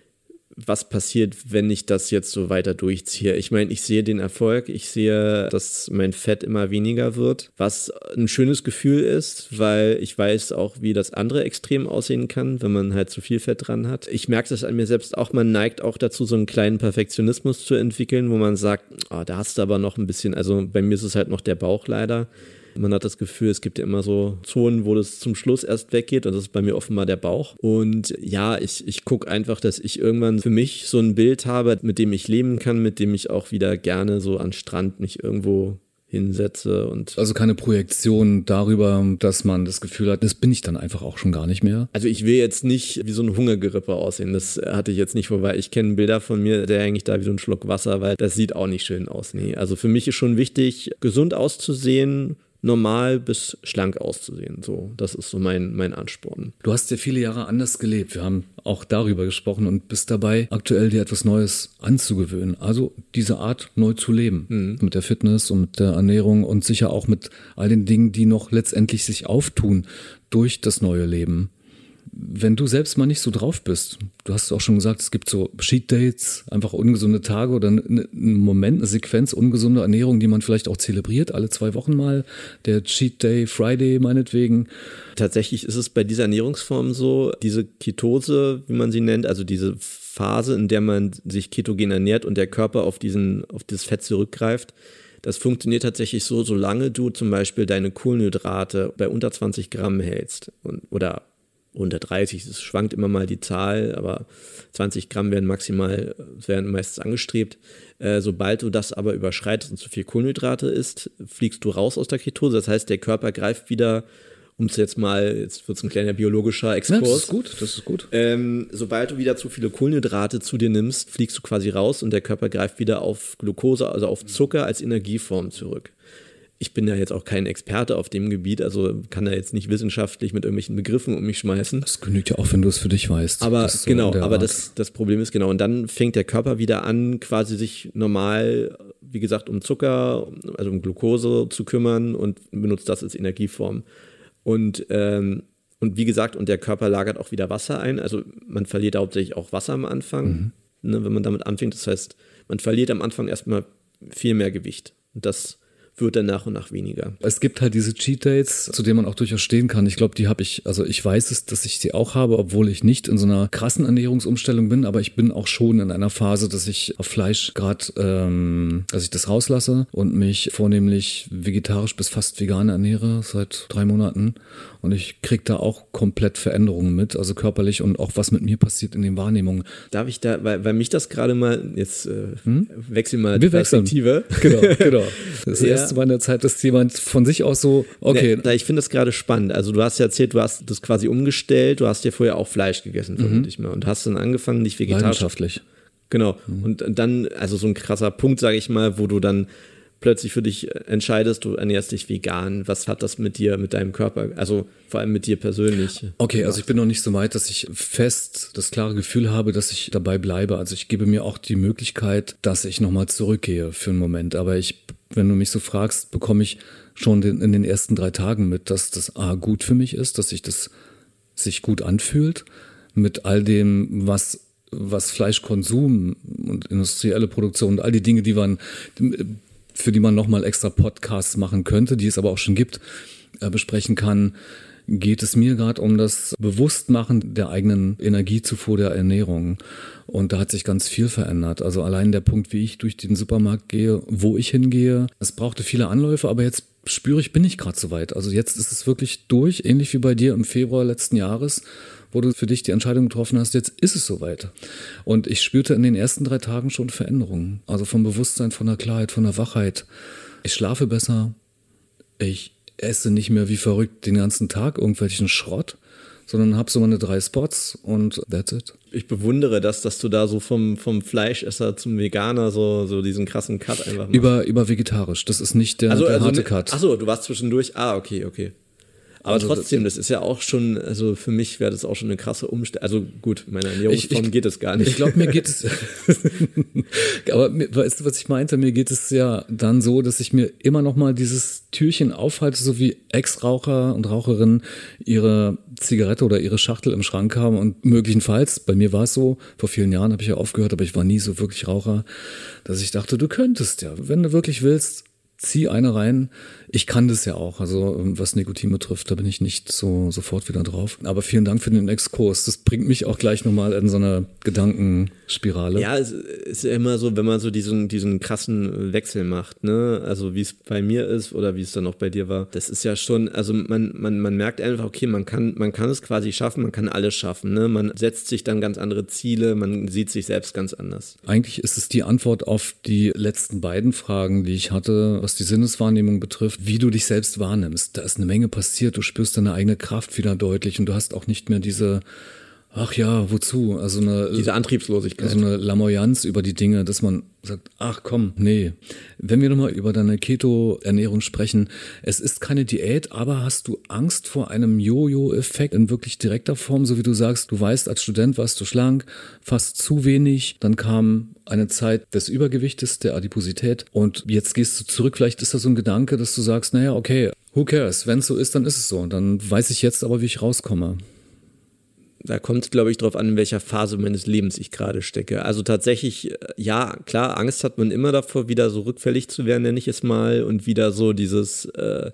was passiert, wenn ich das jetzt so weiter durchziehe? Ich meine, ich sehe den Erfolg, ich sehe, dass mein Fett immer weniger wird, was ein schönes Gefühl ist, weil ich weiß auch, wie das andere Extrem aussehen kann, wenn man halt zu viel Fett dran hat. Ich merke das an mir selbst auch, man neigt auch dazu, so einen kleinen Perfektionismus zu entwickeln, wo man sagt, da hast du aber noch ein bisschen, also bei mir ist es halt noch der Bauch leider. Man hat das Gefühl, es gibt ja immer so Zonen, wo das zum Schluss erst weggeht und das ist bei mir offenbar der Bauch. Und ja, ich gucke einfach, dass ich irgendwann für mich so ein Bild habe, mit dem ich leben kann, mit dem ich auch wieder gerne so an Strand mich irgendwo hinsetze. Und also keine Projektion darüber, dass man das Gefühl hat, das bin ich dann einfach auch schon gar nicht mehr. Also ich will jetzt nicht wie so ein Hungergerippe aussehen, das hatte ich jetzt nicht vor, weil ich kenne Bilder von mir, der eigentlich da wie so ein Schluck Wasser, weil das sieht auch nicht schön aus. Nee. Also für mich ist schon wichtig, gesund auszusehen, normal bis schlank auszusehen. So, das ist so mein Ansporn. Du hast ja viele Jahre anders gelebt. Wir haben auch darüber gesprochen und bist dabei, aktuell dir etwas Neues anzugewöhnen. Also diese Art neu zu leben. Mit der Fitness und mit der Ernährung und sicher auch mit all den Dingen, die noch letztendlich sich auftun durch das neue Leben. Wenn du selbst mal nicht so drauf bist, du hast auch schon gesagt, es gibt so Cheat Dates, einfach ungesunde Tage oder einen Moment, eine Sequenz ungesunder Ernährung, die man vielleicht auch zelebriert, alle 2 Wochen mal, der Cheat Day, Friday meinetwegen. Tatsächlich ist es bei dieser Ernährungsform so, diese Ketose, wie man sie nennt, also diese Phase, in der man sich ketogen ernährt und der Körper auf dieses Fett zurückgreift, das funktioniert tatsächlich so, solange du zum Beispiel deine Kohlenhydrate bei unter 20 Gramm hältst oder unter 30, es schwankt immer mal die Zahl, aber 20 Gramm werden meistens angestrebt. Sobald du das aber überschreitest und zu viel Kohlenhydrate isst, fliegst du raus aus der Ketose. Das heißt, der Körper greift wieder, jetzt wird es ein kleiner biologischer Exkurs. Ja, das ist gut. Sobald du wieder zu viele Kohlenhydrate zu dir nimmst, fliegst du quasi raus und der Körper greift wieder auf Glucose, also auf Zucker als Energieform zurück. Ich bin ja jetzt auch kein Experte auf dem Gebiet, also kann da jetzt nicht wissenschaftlich mit irgendwelchen Begriffen um mich schmeißen. Das genügt ja auch, wenn du es für dich weißt. Aber das Problem ist und dann fängt der Körper wieder an, quasi sich normal, wie gesagt, um Zucker, also um Glucose zu kümmern und benutzt das als Energieform. Und wie gesagt, und der Körper lagert auch wieder Wasser ein, also man verliert hauptsächlich auch Wasser am Anfang, wenn man damit anfängt. Das heißt, man verliert am Anfang erstmal viel mehr Gewicht. Und das wird dann nach und nach weniger. Es gibt halt diese Cheat Days, zu denen man auch durchaus stehen kann. Ich glaube, die habe ich, also ich weiß es, dass ich sie auch habe, obwohl ich nicht in so einer krassen Ernährungsumstellung bin, aber ich bin auch schon in einer Phase, dass ich auf Fleisch gerade, dass ich das rauslasse und mich vornehmlich vegetarisch bis fast vegan ernähre seit 3 Monaten. Und ich kriege da auch komplett Veränderungen mit, also körperlich und auch was mit mir passiert in den Wahrnehmungen. Darf ich da, weil mich das gerade mal, jetzt wechseln mal die Perspektive. Genau. Das erste Mal in der Zeit, dass jemand von sich aus so, okay. Ich finde das gerade spannend. Also du hast ja erzählt, du hast das quasi umgestellt, du hast ja vorher auch Fleisch gegessen, vermute ich mal. Und hast dann angefangen, dich vegetarisch. Leidenschaftlich. Genau. Und dann, also so ein krasser Punkt, sage ich mal, wo du dann plötzlich für dich entscheidest, du ernährst dich vegan. Was hat das mit dir, mit deinem Körper, also vor allem mit dir persönlich? Okay, also ich bin noch nicht so weit, dass ich fest das klare Gefühl habe, dass ich dabei bleibe. Also ich gebe mir auch die Möglichkeit, dass ich nochmal zurückgehe für einen Moment. Aber wenn du mich so fragst, bekomme ich schon in den ersten 3 Tagen mit, dass das gut für mich ist, dass das sich gut anfühlt mit all dem, was Fleischkonsum und industrielle Produktion und all die Dinge, für die man nochmal extra Podcasts machen könnte, die es aber auch schon gibt, besprechen kann, geht es mir gerade um das Bewusstmachen der eigenen Energiezufuhr der Ernährung. Und da hat sich ganz viel verändert. Also allein der Punkt, wie ich durch den Supermarkt gehe, wo ich hingehe. Es brauchte viele Anläufe, aber jetzt spüre ich, bin ich gerade so weit. Also jetzt ist es wirklich durch, ähnlich wie bei dir im Februar letzten Jahres, wo du für dich die Entscheidung getroffen hast, jetzt ist es soweit. Und ich spürte in den ersten 3 Tagen schon Veränderungen. Also vom Bewusstsein, von der Klarheit, von der Wachheit. Ich schlafe besser. Ich esse nicht mehr wie verrückt den ganzen Tag irgendwelchen Schrott, sondern habe so meine 3 Spots und that's it. Ich bewundere das, dass du da so vom Fleischesser zum Veganer so diesen krassen Cut einfach machst. Über vegetarisch. Das ist nicht der harte Cut. Achso, du warst zwischendurch. Okay. Aber also, trotzdem, das ist ja auch schon, also für mich wäre das auch schon eine krasse Umstellung. Also gut, meine Ernährungsform geht es gar nicht. Ich glaube, mir geht es, aber weißt du, was ich meinte? Mir geht es ja dann so, dass ich mir immer noch mal dieses Türchen aufhalte, so wie Ex-Raucher und Raucherinnen ihre Zigarette oder ihre Schachtel im Schrank haben und möglicherweise, bei mir war es so, vor vielen Jahren habe ich ja aufgehört, aber ich war nie so wirklich Raucher, dass ich dachte, du könntest ja, wenn du wirklich willst, zieh eine rein. Ich kann das ja auch, also was Nikotin betrifft, da bin ich nicht so sofort wieder drauf. Aber vielen Dank für den Exkurs. Das bringt mich auch gleich nochmal in so eine Gedankenspirale. Ja, es ist ja immer so, wenn man so diesen krassen Wechsel macht, ne? Also wie es bei mir ist oder wie es dann auch bei dir war. Das ist ja schon, also man merkt einfach, okay, man kann es quasi schaffen, man kann alles schaffen, ne? Man setzt sich dann ganz andere Ziele, man sieht sich selbst ganz anders. Eigentlich ist es die Antwort auf die letzten beiden Fragen, die ich hatte, was die Sinneswahrnehmung betrifft, wie du dich selbst wahrnimmst. Da ist eine Menge passiert, du spürst deine eigene Kraft wieder deutlich und du hast auch nicht mehr diese, ach ja, wozu? Also diese Antriebslosigkeit. Also eine Lamoyanz über die Dinge, dass man sagt, ach komm, nee. Wenn wir nochmal über deine Keto-Ernährung sprechen, es ist keine Diät, aber hast du Angst vor einem Jojo-Effekt in wirklich direkter Form, so wie du sagst, du weißt, als Student warst du schlank, fast zu wenig, dann kam eine Zeit des Übergewichtes, der Adiposität und jetzt gehst du zurück, vielleicht ist das so ein Gedanke, dass du sagst, naja, okay, who cares, wenn es so ist, dann ist es so, dann weiß ich jetzt aber, wie ich rauskomme. Da kommt es, glaube ich, drauf an, in welcher Phase meines Lebens ich gerade stecke. Also tatsächlich, ja, klar, Angst hat man immer davor, wieder so rückfällig zu werden, nenne ich es mal, und wieder so dieses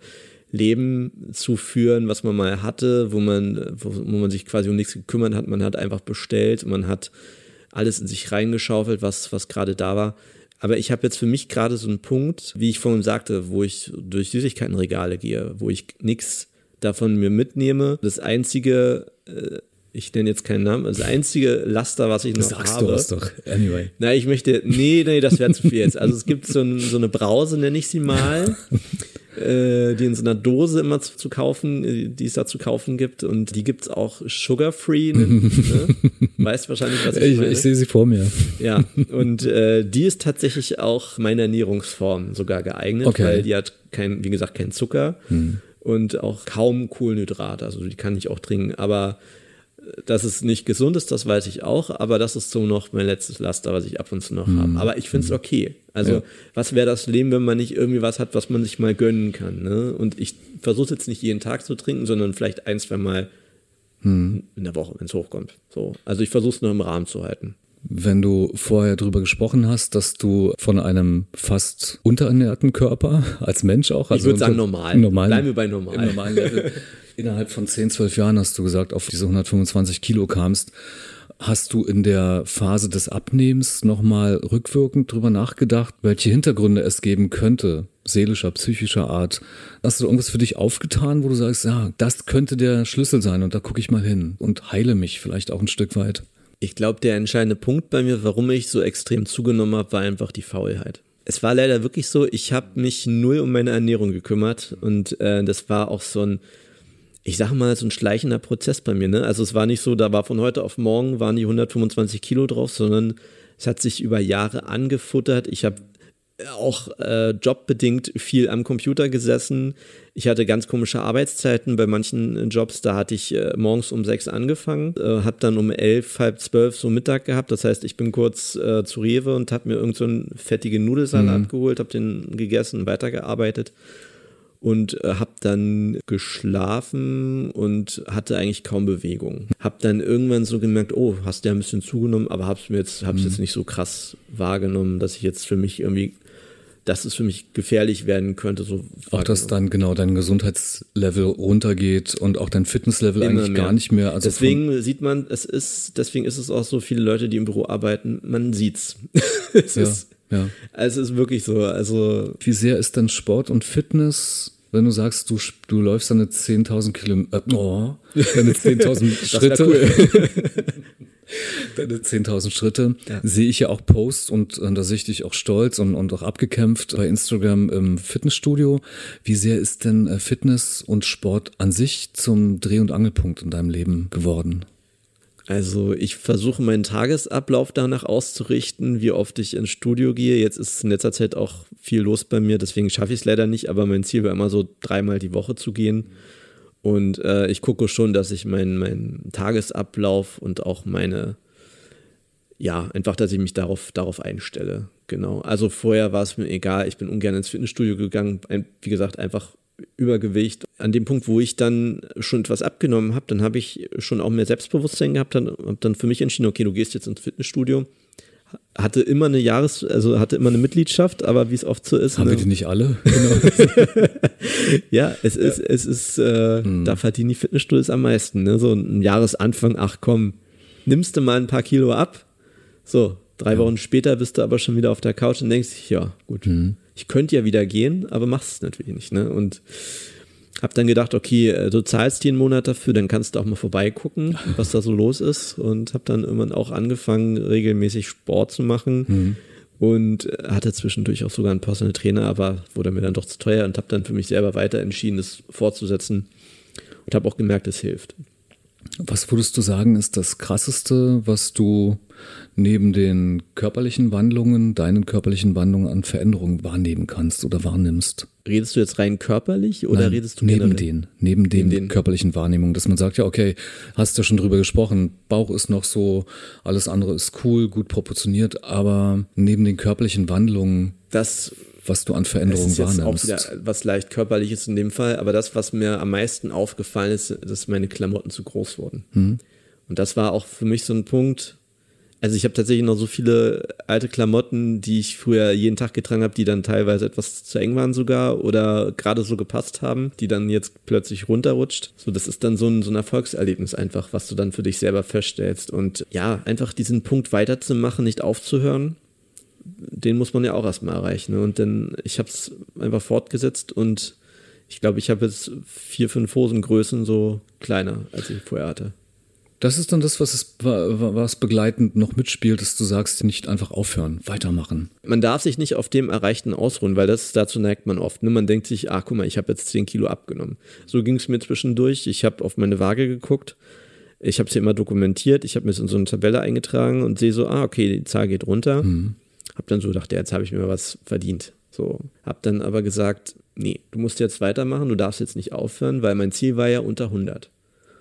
Leben zu führen, was man mal hatte, wo man sich quasi um nichts gekümmert hat. Man hat einfach bestellt, man hat alles in sich reingeschaufelt, was gerade da war. Aber ich habe jetzt für mich gerade so einen Punkt, wie ich vorhin sagte, wo ich durch Süßigkeitenregale gehe, wo ich nichts davon mir mitnehme. Das einzige ich nenne jetzt keinen Namen, das einzige Laster, was ich noch habe. Sagst du das doch, anyway. Na, ich möchte, nee, das wäre zu viel jetzt. Also es gibt so eine Brause, nenne ich sie mal, die in so einer Dose immer die es da zu kaufen gibt und die gibt es auch sugar-free, ne? Weißt wahrscheinlich, was ich meine. Ich sehe sie vor mir. Ja, und die ist tatsächlich auch meiner Ernährungsform sogar geeignet, weil die hat wie gesagt, keinen Zucker und auch kaum Kohlenhydrate, also die kann ich auch trinken, aber dass es nicht gesund ist, das weiß ich auch, aber das ist so noch mein letztes Laster, was ich ab und zu noch habe. Aber ich finde es okay. Also was wäre das Leben, wenn man nicht irgendwie was hat, was man sich mal gönnen kann, ne? Und ich versuche jetzt nicht jeden Tag zu trinken, sondern vielleicht 1-2 Mal in der Woche, wenn es hochkommt. So. Also ich versuche es nur im Rahmen zu halten. Wenn du vorher drüber gesprochen hast, dass du von einem fast unterernährten Körper, als Mensch auch, also ich würde sagen normal, bleiben wir bei normal. Im normalen Level, innerhalb von 10, 12 Jahren hast du gesagt, auf diese 125 Kilo kamst, hast du in der Phase des Abnehmens nochmal rückwirkend drüber nachgedacht, welche Hintergründe es geben könnte, seelischer, psychischer Art? Hast du irgendwas für dich aufgetan, wo du sagst, ja, das könnte der Schlüssel sein und da gucke ich mal hin und heile mich vielleicht auch ein Stück weit? Ich glaube, der entscheidende Punkt bei mir, warum ich so extrem zugenommen habe, war einfach die Faulheit. Es war leider wirklich so, ich habe mich null um meine Ernährung gekümmert und das war auch so ein, ich sage mal, so ein schleichender Prozess bei mir. Ne? Also es war nicht so, da war von heute auf morgen waren die 125 Kilo drauf, sondern es hat sich über Jahre angefuttert. Ich habe auch jobbedingt viel am Computer gesessen. Ich hatte ganz komische Arbeitszeiten bei manchen Jobs. Da hatte ich morgens um 6 angefangen, habe dann um 11, halb 12 so Mittag gehabt. Das heißt, ich bin kurz zu Rewe und habe mir irgend so einen fettigen Nudelsalat geholt, habe den gegessen und weitergearbeitet und habe dann geschlafen und hatte eigentlich kaum Bewegung. Habe dann irgendwann so gemerkt, oh, hast du ja ein bisschen zugenommen, aber hab's jetzt nicht so krass wahrgenommen, dass ich jetzt für mich irgendwie, dass es für mich gefährlich werden könnte. So auch, dass dann genau dein Gesundheitslevel runtergeht und auch dein Fitnesslevel immer eigentlich mehr. Gar nicht mehr. Also deswegen sieht man, deswegen ist es auch so, viele Leute, die im Büro arbeiten, man sieht's. Ja. Also es ist wirklich so. Also wie sehr ist denn Sport und Fitness, wenn du sagst, du läufst deine 10.000 Kilometer, deine 10.000 Schritte, cool. Deine 10.000 Schritte, sehe ich ja auch Posts und da sehe ich dich auch stolz und auch abgekämpft bei Instagram im Fitnessstudio. Wie sehr ist denn Fitness und Sport an sich zum Dreh- und Angelpunkt in deinem Leben geworden? Also ich versuche meinen Tagesablauf danach auszurichten, wie oft ich ins Studio gehe. Jetzt ist in letzter Zeit auch viel los bei mir, deswegen schaffe ich es leider nicht, aber mein Ziel war immer so 3-mal die Woche zu gehen. Und ich gucke schon, dass ich meinen Tagesablauf und auch einfach, dass ich mich darauf einstelle. Genau. Also vorher war es mir egal, ich bin ungern ins Fitnessstudio gegangen, wie gesagt, einfach Übergewicht. An dem Punkt, wo ich dann schon etwas abgenommen habe, dann habe ich schon auch mehr Selbstbewusstsein gehabt, habe dann für mich entschieden, okay, du gehst jetzt ins Fitnessstudio. Hatte immer eine Mitgliedschaft, aber wie es oft so ist. Haben wir die nicht alle? Genau. Ja, es ist, da verdienen die Fitnessstudios am meisten. Ne? So ein Jahresanfang, ach komm, nimmst du mal ein paar Kilo ab. So, 3 Wochen später bist du aber schon wieder auf der Couch und denkst, ja, gut, ich könnte ja wieder gehen, aber machst es natürlich nicht. Ne? Und hab dann gedacht, okay, du zahlst hier einen Monat dafür, dann kannst du auch mal vorbeigucken, was da so los ist. Und hab dann irgendwann auch angefangen, regelmäßig Sport zu machen. Und hatte zwischendurch auch sogar einen Personal Trainer, aber wurde mir dann doch zu teuer und habe dann für mich selber weiter entschieden, das fortzusetzen. Und habe auch gemerkt, es hilft. Was würdest du sagen, ist das Krasseste, was du neben den körperlichen Wandlungen, deinen körperlichen Wandlungen an Veränderungen wahrnehmen kannst oder wahrnimmst? Redest du jetzt rein körperlich oder Nein, redest du neben den körperlichen Wahrnehmungen, dass man sagt, ja okay, hast ja schon drüber gesprochen, Bauch ist noch so, alles andere ist cool, gut proportioniert, aber neben den körperlichen Wandlungen, was du an Veränderungen wahrnimmst. Das ist auch wieder was leicht Körperliches in dem Fall, aber das, was mir am meisten aufgefallen ist, dass meine Klamotten zu groß wurden. Und das war auch für mich so ein Punkt, also ich habe tatsächlich noch so viele alte Klamotten, die ich früher jeden Tag getragen habe, die dann teilweise etwas zu eng waren sogar oder gerade so gepasst haben, die dann jetzt plötzlich runterrutscht. So, das ist dann so ein Erfolgserlebnis einfach, was du dann für dich selber feststellst. Und ja, einfach diesen Punkt weiterzumachen, nicht aufzuhören, den muss man ja auch erstmal erreichen. Ne? Und dann, ich habe es einfach fortgesetzt und ich glaube, ich habe jetzt 4, 5 Hosengrößen so kleiner, als ich vorher hatte. Das ist dann das, was begleitend noch mitspielt, dass du sagst, nicht einfach aufhören, weitermachen. Man darf sich nicht auf dem Erreichten ausruhen, weil dazu neigt man oft. Ne? Man denkt sich, guck mal, ich habe jetzt 10 Kilo abgenommen. So ging es mir zwischendurch. Ich habe auf meine Waage geguckt. Ich habe sie immer dokumentiert. Ich habe mir es in so eine Tabelle eingetragen und sehe so, okay, die Zahl geht runter. Habe dann so gedacht, jetzt habe ich mir was verdient. So, habe dann aber gesagt, nee, du musst jetzt weitermachen, du darfst jetzt nicht aufhören, weil mein Ziel war ja unter 100.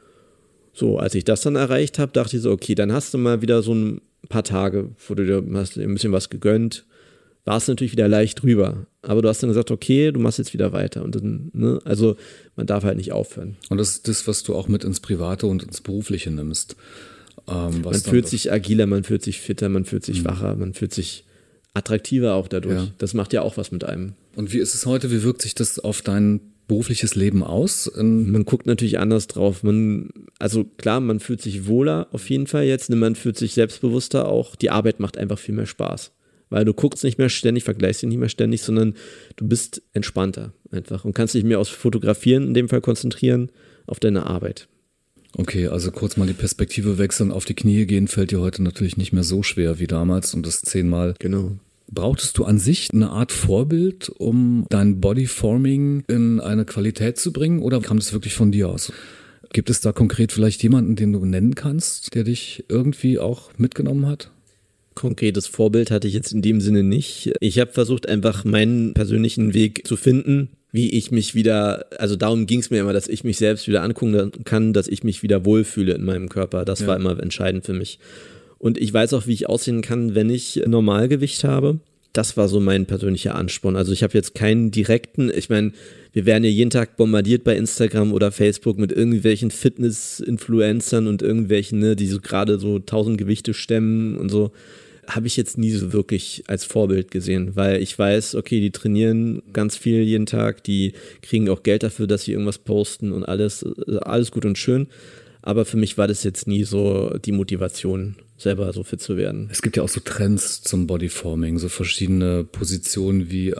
So, als ich das dann erreicht habe, dachte ich so, okay, dann hast du mal wieder so ein paar Tage, wo du dir hast ein bisschen was gegönnt, warst natürlich wieder leicht drüber. Aber du hast dann gesagt, okay, du machst jetzt wieder weiter. Und dann, ne, also man darf halt nicht aufhören. Und das ist das, was du auch mit ins Private und ins Berufliche nimmst. Man fühlt sich agiler, man fühlt sich fitter, man fühlt sich wacher, man fühlt sich attraktiver auch dadurch. Ja. Das macht ja auch was mit einem. Und wie ist es heute? Wie wirkt sich das auf dein berufliches Leben aus? Man guckt natürlich anders drauf. Also klar, man fühlt sich wohler auf jeden Fall jetzt. Man fühlt sich selbstbewusster auch. Die Arbeit macht einfach viel mehr Spaß. Weil du guckst nicht mehr ständig, vergleichst dich nicht mehr ständig, sondern du bist entspannter einfach und kannst dich mehr aufs Fotografieren in dem Fall konzentrieren, auf deine Arbeit. Okay, also kurz mal die Perspektive wechseln, auf die Knie gehen fällt dir heute natürlich nicht mehr so schwer wie damals und das 10-mal. Genau. Brauchtest du an sich eine Art Vorbild, um dein Bodyforming in eine Qualität zu bringen oder kam das wirklich von dir aus? Gibt es da konkret vielleicht jemanden, den du nennen kannst, der dich irgendwie auch mitgenommen hat? Konkretes Vorbild hatte ich jetzt in dem Sinne nicht. Ich habe versucht, einfach meinen persönlichen Weg zu finden, wie ich mich wieder, also darum ging es mir immer, dass ich mich selbst wieder angucken kann, dass ich mich wieder wohlfühle in meinem Körper. Das war immer entscheidend für mich. Und ich weiß auch, wie ich aussehen kann, wenn ich Normalgewicht habe. Das war so mein persönlicher Ansporn. Also ich habe jetzt keinen direkten, ich meine, wir werden ja jeden Tag bombardiert bei Instagram oder Facebook mit irgendwelchen Fitness-Influencern und irgendwelchen, ne, die so gerade so 1000 Gewichte stemmen und so. Habe ich jetzt nie so wirklich als Vorbild gesehen, weil ich weiß, okay, die trainieren ganz viel jeden Tag, die kriegen auch Geld dafür, dass sie irgendwas posten und alles gut und schön, aber für mich war das jetzt nie so die Motivation, selber so fit zu werden. Es gibt ja auch so Trends zum Bodyforming, so verschiedene Positionen wie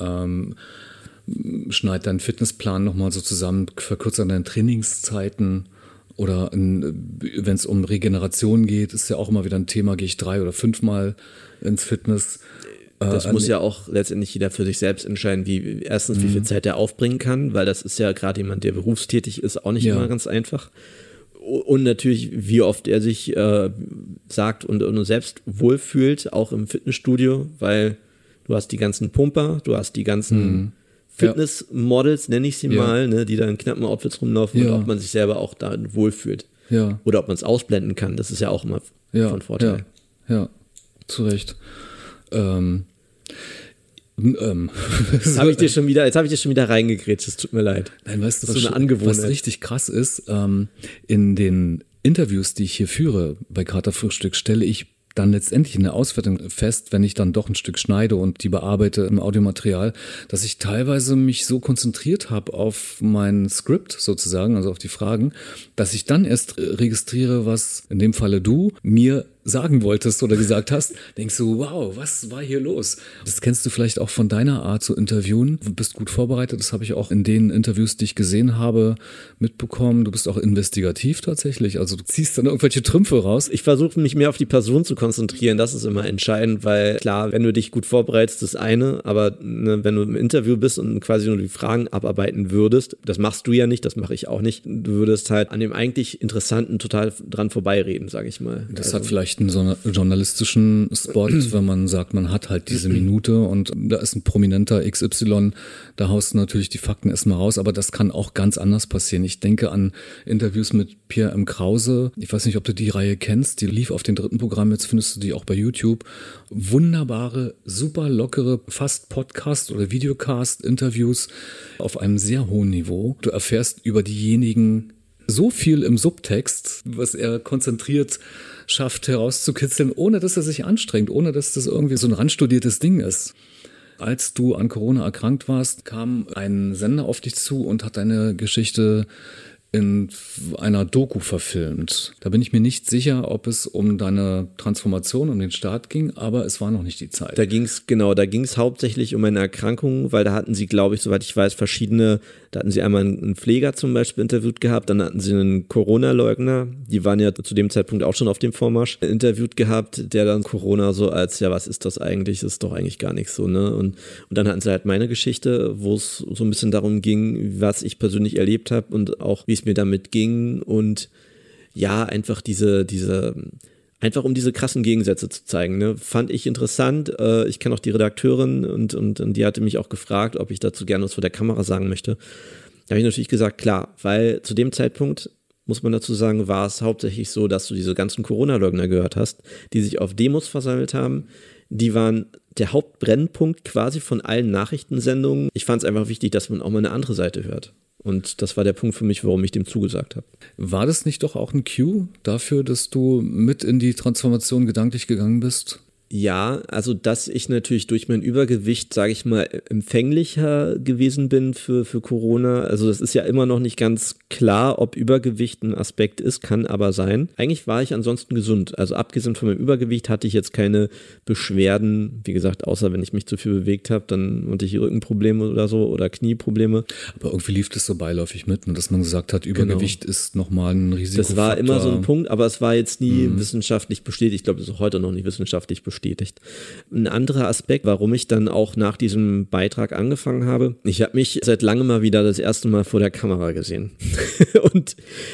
schneid deinen Fitnessplan nochmal so zusammen, verkürze deine Trainingszeiten. Oder wenn es um Regeneration geht, ist ja auch immer wieder ein Thema, gehe ich 3 oder 5 Mal ins Fitness. Das muss ja auch letztendlich jeder für sich selbst entscheiden, wie viel Zeit er aufbringen kann, weil das ist ja gerade jemand, der berufstätig ist, auch nicht immer ganz einfach. Und natürlich, wie oft er sich sagt und selbst wohlfühlt, auch im Fitnessstudio, weil du hast die ganzen Pumper, du hast die ganzen Fitnessmodels, nenne ich sie mal, ne, die da in knappen Outfits rumlaufen und ob man sich selber auch da wohlfühlt. Ja. Oder ob man es ausblenden kann, das ist ja auch immer von Vorteil. Ja, zu Recht. Jetzt habe ich dir schon wieder reingegrätscht, es tut mir leid. Nein, weißt du, das ist so eine Angewohnheit. Was richtig krass ist, in den Interviews, die ich hier führe bei Katerfrühstück, stelle ich dann letztendlich in der Auswertung fest, wenn ich dann doch ein Stück schneide und die bearbeite im Audiomaterial, dass ich teilweise mich so konzentriert habe auf mein Skript sozusagen, also auf die Fragen, dass ich dann erst registriere, was in dem Falle du mir sagen wolltest oder gesagt hast, denkst du, wow, was war hier los? Das kennst du vielleicht auch von deiner Art zu interviewen. Du bist gut vorbereitet, das habe ich auch in den Interviews, die ich gesehen habe, mitbekommen. Du bist auch investigativ tatsächlich, also du ziehst dann irgendwelche Trümpfe raus. Ich versuche mich mehr auf die Person zu konzentrieren, das ist immer entscheidend, weil klar, wenn du dich gut vorbereitest, das eine, aber ne, wenn du im Interview bist und quasi nur die Fragen abarbeiten würdest, das machst du ja nicht, das mache ich auch nicht, du würdest halt an dem eigentlich Interessanten total dran vorbeireden, sage ich mal. Das hat vielleicht einen journalistischen Spot, wenn man sagt, man hat halt diese Minute und da ist ein prominenter XY, da haust du natürlich die Fakten erstmal raus, aber das kann auch ganz anders passieren. Ich denke an Interviews mit Pierre M. Krause, ich weiß nicht, ob du die Reihe kennst, die lief auf dem 3. Programm, jetzt findest du die auch bei YouTube. Wunderbare, super lockere, fast Podcast- oder Videocast-Interviews auf einem sehr hohen Niveau. Du erfährst über diejenigen so viel im Subtext, was er konzentriert schafft herauszukitzeln, ohne dass er sich anstrengt, ohne dass das irgendwie so ein randstudiertes Ding ist. Als du an Corona erkrankt warst, kam ein Sender auf dich zu und hat deine Geschichte in einer Doku verfilmt. Da bin ich mir nicht sicher, ob es um deine Transformation, um den Start ging, aber es war noch nicht die Zeit. Da ging's hauptsächlich um eine Erkrankung, weil da hatten sie, glaube ich, soweit ich weiß, da hatten sie einmal einen Pfleger zum Beispiel interviewt gehabt, dann hatten sie einen Corona-Leugner, die waren ja zu dem Zeitpunkt auch schon auf dem Vormarsch, interviewt gehabt, der dann Corona so als, ja, was ist das eigentlich? Das ist doch eigentlich gar nichts so, ne? Und dann hatten sie halt meine Geschichte, wo es so ein bisschen darum ging, was ich persönlich erlebt habe und auch, wie es mir damit ging und ja, einfach einfach um diese krassen Gegensätze zu zeigen, ne? Fand ich interessant. Ich kenne auch die Redakteurin und die hatte mich auch gefragt, ob ich dazu gerne was vor der Kamera sagen möchte. Da habe ich natürlich gesagt, klar, weil zu dem Zeitpunkt, muss man dazu sagen, war es hauptsächlich so, dass du diese ganzen Corona-Leugner gehört hast, die sich auf Demos versammelt haben. Die waren der Hauptbrennpunkt quasi von allen Nachrichtensendungen. Ich fand es einfach wichtig, dass man auch mal eine andere Seite hört. Und das war der Punkt für mich, warum ich dem zugesagt habe. War das nicht doch auch ein Cue dafür, dass du mit in die Transformation gedanklich gegangen bist? Ja, also dass ich natürlich durch mein Übergewicht, sage ich mal, empfänglicher gewesen bin für Corona. Also das ist ja immer noch nicht ganz klar, ob Übergewicht ein Aspekt ist, kann aber sein. Eigentlich war ich ansonsten gesund. Also abgesehen von meinem Übergewicht hatte ich jetzt keine Beschwerden, wie gesagt, außer wenn ich mich zu viel bewegt habe, dann hatte ich Rückenprobleme oder so oder Knieprobleme. Aber irgendwie lief das so beiläufig mit, ne, dass man gesagt hat, Übergewicht ist nochmal ein Risikofaktor. Das war immer so ein Punkt, aber es war jetzt nie wissenschaftlich bestätigt. Ich glaube, das ist auch heute noch nicht wissenschaftlich bestätigt. Ein anderer Aspekt, warum ich dann auch nach diesem Beitrag angefangen habe, ich habe mich seit langem mal wieder das erste Mal vor der Kamera gesehen. Und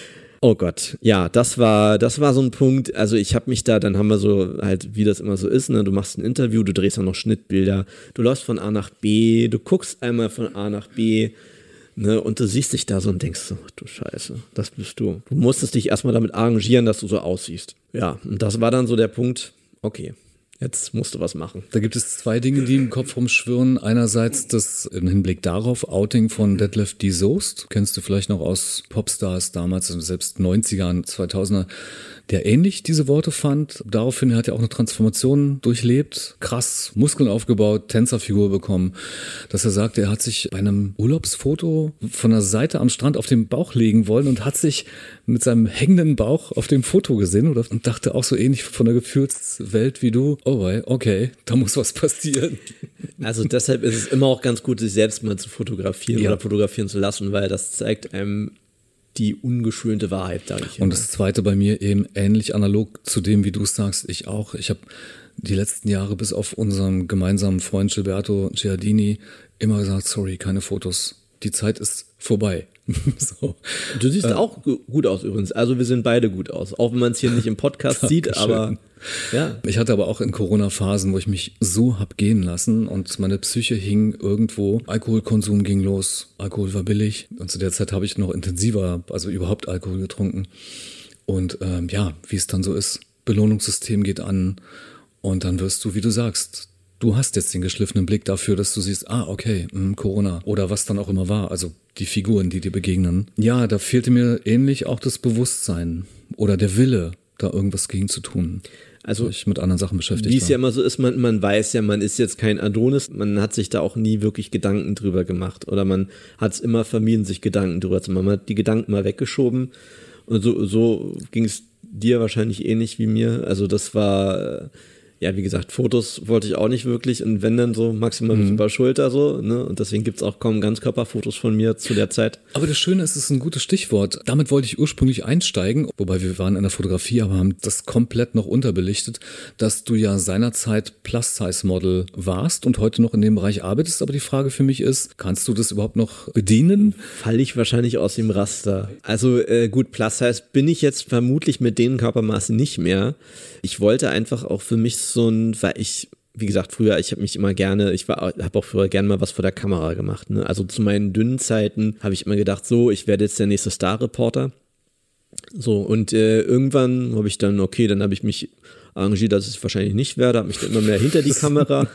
oh Gott, ja, das war so ein Punkt, also ich habe mich da, dann haben wir so halt, wie das immer so ist, ne, du machst ein Interview, du drehst dann noch Schnittbilder, du läufst von A nach B, du guckst einmal von A nach B, ne, und du siehst dich da so und denkst so, du Scheiße, das bist du. Du musstest dich erstmal damit arrangieren, dass du so aussiehst. Ja, und das war dann so der Punkt, okay. Jetzt musst du was machen. Da gibt es zwei Dinge, die im Kopf rumschwirren. Einerseits das im Hinblick darauf Outing von Detlef D. Soest. Kennst du vielleicht noch aus Popstars damals, also selbst 90er, 2000er, der ähnlich diese Worte fand. Daraufhin hat er auch eine Transformation durchlebt. Krass, Muskeln aufgebaut, Tänzerfigur bekommen. Dass er sagte, er hat sich bei einem Urlaubsfoto von der Seite am Strand auf den Bauch legen wollen und hat sich mit seinem hängenden Bauch auf dem Foto gesehen und dachte auch so ähnlich von der Gefühlswelt wie du. Oh, okay, da muss was passieren. Also deshalb ist es immer auch ganz gut, sich selbst mal zu fotografieren oder fotografieren zu lassen, weil das zeigt einem die ungeschönte Wahrheit, sage ich. Und das Zweite bei mir eben ähnlich analog zu dem, wie du es sagst, ich auch. Ich habe die letzten Jahre bis auf unseren gemeinsamen Freund Gilberto Giardini immer gesagt, sorry, keine Fotos. Die Zeit ist vorbei. So. Du siehst auch gut aus übrigens. Also wir sehen beide gut aus. Auch wenn man es hier nicht im Podcast sieht, aber ja. Ich hatte aber auch in Corona-Phasen, wo ich mich so hab gehen lassen und meine Psyche hing irgendwo. Alkoholkonsum ging los. Alkohol war billig. Und zu der Zeit habe ich noch intensiver, also überhaupt Alkohol getrunken. Und wie es dann so ist. Belohnungssystem geht an und dann wirst du, wie du sagst, du hast jetzt den geschliffenen Blick dafür, dass du siehst, okay, Corona oder was dann auch immer war, also die Figuren, die dir begegnen. Ja, da fehlte mir ähnlich auch das Bewusstsein oder der Wille, da irgendwas gegen zu tun. Also ich mit anderen Sachen beschäftigt war. Wie es ja immer so ist, man weiß ja, man ist jetzt kein Adonis, man hat sich da auch nie wirklich Gedanken drüber gemacht oder man hat es immer vermieden, sich Gedanken drüber zu machen. Man hat die Gedanken mal weggeschoben und so ging es dir wahrscheinlich ähnlich wie mir. Also das war... Ja, wie gesagt, Fotos wollte ich auch nicht wirklich und wenn dann so maximal mit über Schulter so, ne? Und deswegen gibt es auch kaum Ganzkörperfotos von mir zu der Zeit. Aber das Schöne ist, es ist ein gutes Stichwort. Damit wollte ich ursprünglich einsteigen, wobei wir waren in der Fotografie, aber haben das komplett noch unterbelichtet, dass du ja seinerzeit Plus-Size-Model warst und heute noch in dem Bereich arbeitest. Aber die Frage für mich ist, kannst du das überhaupt noch bedienen? Falle ich wahrscheinlich aus dem Raster. Also gut, Plus-Size bin ich jetzt vermutlich mit den Körpermaßen nicht mehr. Ich wollte einfach auch für mich weil ich, wie gesagt, früher, ich habe mich immer gerne, habe auch früher gerne mal was vor der Kamera gemacht. Ne? Also zu meinen dünnen Zeiten habe ich immer gedacht, so, ich werde jetzt der nächste Star-Reporter. So, und irgendwann habe ich dann, dann habe ich mich arrangiert, dass ich es wahrscheinlich nicht werde, habe mich dann immer mehr hinter die Kamera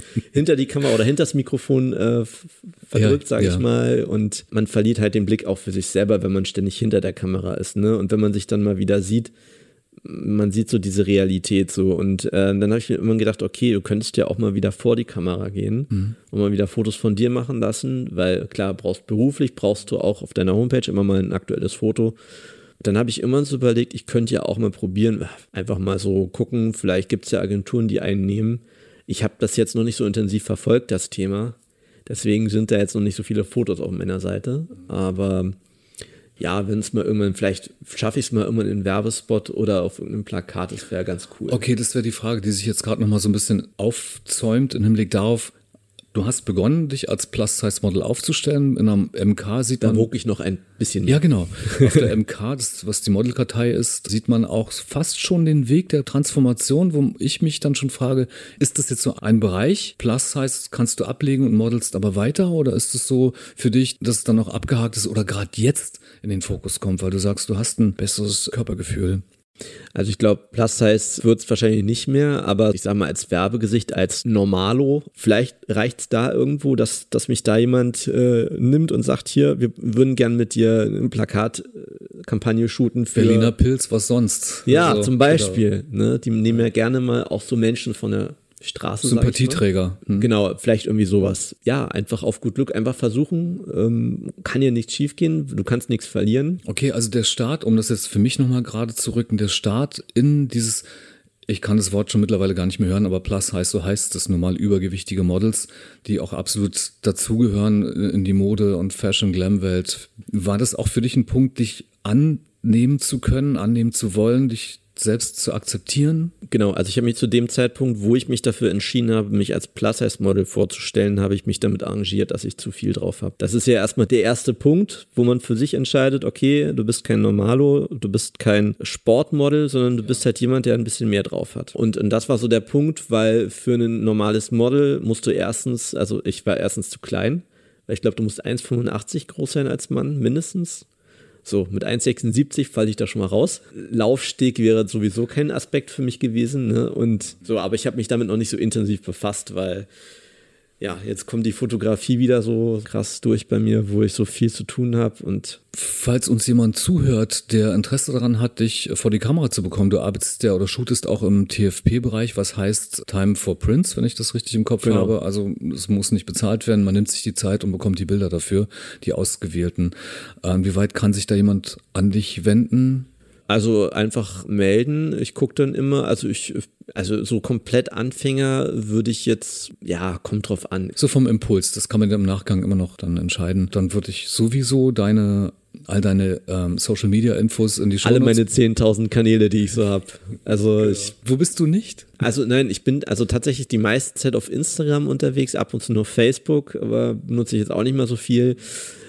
oder hinter das Mikrofon verdrückt, sage ich mal. Und man verliert halt den Blick auch für sich selber, wenn man ständig hinter der Kamera ist. Ne? Und wenn man sich dann mal wieder sieht, man sieht so diese Realität so und dann habe ich mir immer gedacht, okay, du könntest ja auch mal wieder vor die Kamera gehen und mal wieder Fotos von dir machen lassen, weil klar, beruflich brauchst du auch auf deiner Homepage immer mal ein aktuelles Foto. Dann habe ich immer so überlegt, ich könnte ja auch mal probieren, einfach mal so gucken, vielleicht gibt es ja Agenturen, die einen nehmen. Ich habe das jetzt noch nicht so intensiv verfolgt, das Thema, deswegen sind da jetzt noch nicht so viele Fotos auf meiner Seite, aber ja, wenn es mal irgendwann, vielleicht schaffe ich es mal irgendwann in einen Werbespot oder auf irgendeinem Plakat, das wäre ganz cool. Okay, das wäre die Frage, die sich jetzt gerade nochmal so ein bisschen aufzäumt im Hinblick darauf, du hast begonnen, dich als Plus-Size-Model aufzustellen. In einem MK sieht man... Da wog ich noch ein bisschen mehr. Ja, genau. Auf der MK, was die Modelkartei ist, sieht man auch fast schon den Weg der Transformation, wo ich mich dann schon frage, ist das jetzt so ein Bereich? Plus-Size kannst du ablegen und modelst aber weiter? Oder ist es so für dich, dass es dann noch abgehakt ist oder gerade jetzt in den Fokus kommt, weil du sagst, du hast ein besseres Körpergefühl? Also ich glaube, Plus-Size wird es wahrscheinlich nicht mehr, aber ich sage mal als Werbegesicht, als Normalo, vielleicht reicht es da irgendwo, dass mich da jemand nimmt und sagt, hier, wir würden gern mit dir eine Plakatkampagne shooten für Berliner Pilz, was sonst? Ja, also, zum Beispiel. Genau. Ne? Die nehmen ja gerne mal auch so Menschen von der Straße. Sympathieträger. Genau, vielleicht irgendwie sowas. Ja, einfach auf gut Glück, einfach versuchen. Kann ja nichts schief gehen, du kannst nichts verlieren. Okay, also der Start, um das jetzt für mich nochmal gerade zu rücken, der Start in dieses, ich kann das Wort schon mittlerweile gar nicht mehr hören, aber Plus heißt das normal übergewichtige Models, die auch absolut dazugehören in die Mode- und Fashion-Glam-Welt. War das auch für dich ein Punkt, dich annehmen zu können, annehmen zu wollen, dich selbst zu akzeptieren? Genau, also ich habe mich zu dem Zeitpunkt, wo ich mich dafür entschieden habe, mich als Plus-Size-Model vorzustellen, habe ich mich damit arrangiert, dass ich zu viel drauf habe. Das ist ja erstmal der erste Punkt, wo man für sich entscheidet, okay, du bist kein Normalo, du bist kein Sportmodel, sondern du bist halt jemand, der ein bisschen mehr drauf hat. Und das war so der Punkt, weil für ein normales Model musst du ich war erstens zu klein, weil ich glaube, du musst 1,85 groß sein als Mann, mindestens. So, mit 1,76 falle ich da schon mal raus. Laufsteg wäre sowieso kein Aspekt für mich gewesen, ne? Und so, aber ich habe mich damit noch nicht so intensiv befasst, weil ja, jetzt kommt die Fotografie wieder so krass durch bei mir, wo ich so viel zu tun habe. Und falls uns jemand zuhört, der Interesse daran hat, dich vor die Kamera zu bekommen, du arbeitest ja oder shootest auch im TFP-Bereich, was heißt Time for Prints, wenn ich das richtig im Kopf habe. Also es muss nicht bezahlt werden, man nimmt sich die Zeit und bekommt die Bilder dafür, die ausgewählten. Wie weit kann sich da jemand an dich wenden? Also einfach melden. Ich gucke dann immer, also so komplett Anfänger würde ich jetzt, ja, kommt drauf an. So vom Impuls, das kann man im Nachgang immer noch dann entscheiden. Dann würde ich sowieso all deine Social-Media-Infos in die Show. Alle meine 10.000 Kanäle, die ich so habe. Also Wo bist du nicht? Also nein, ich bin tatsächlich die meiste Zeit auf Instagram unterwegs, ab und zu nur Facebook, aber benutze ich jetzt auch nicht mehr so viel.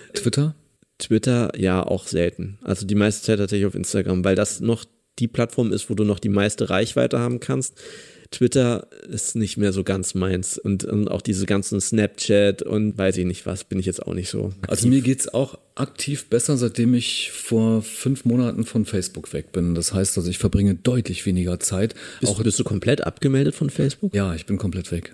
Twitter, ja, auch selten. Also die meiste Zeit tatsächlich auf Instagram, weil das noch die Plattform ist, wo du noch die meiste Reichweite haben kannst. Twitter ist nicht mehr so ganz meins und auch diese ganzen Snapchat und weiß ich nicht was, bin ich jetzt auch nicht so aktiv. Also mir geht's auch aktiv besser, seitdem ich vor 5 Monaten von Facebook weg bin. Das heißt, also ich verbringe deutlich weniger Zeit. Bist du komplett abgemeldet von Facebook? Ja, ich bin komplett weg.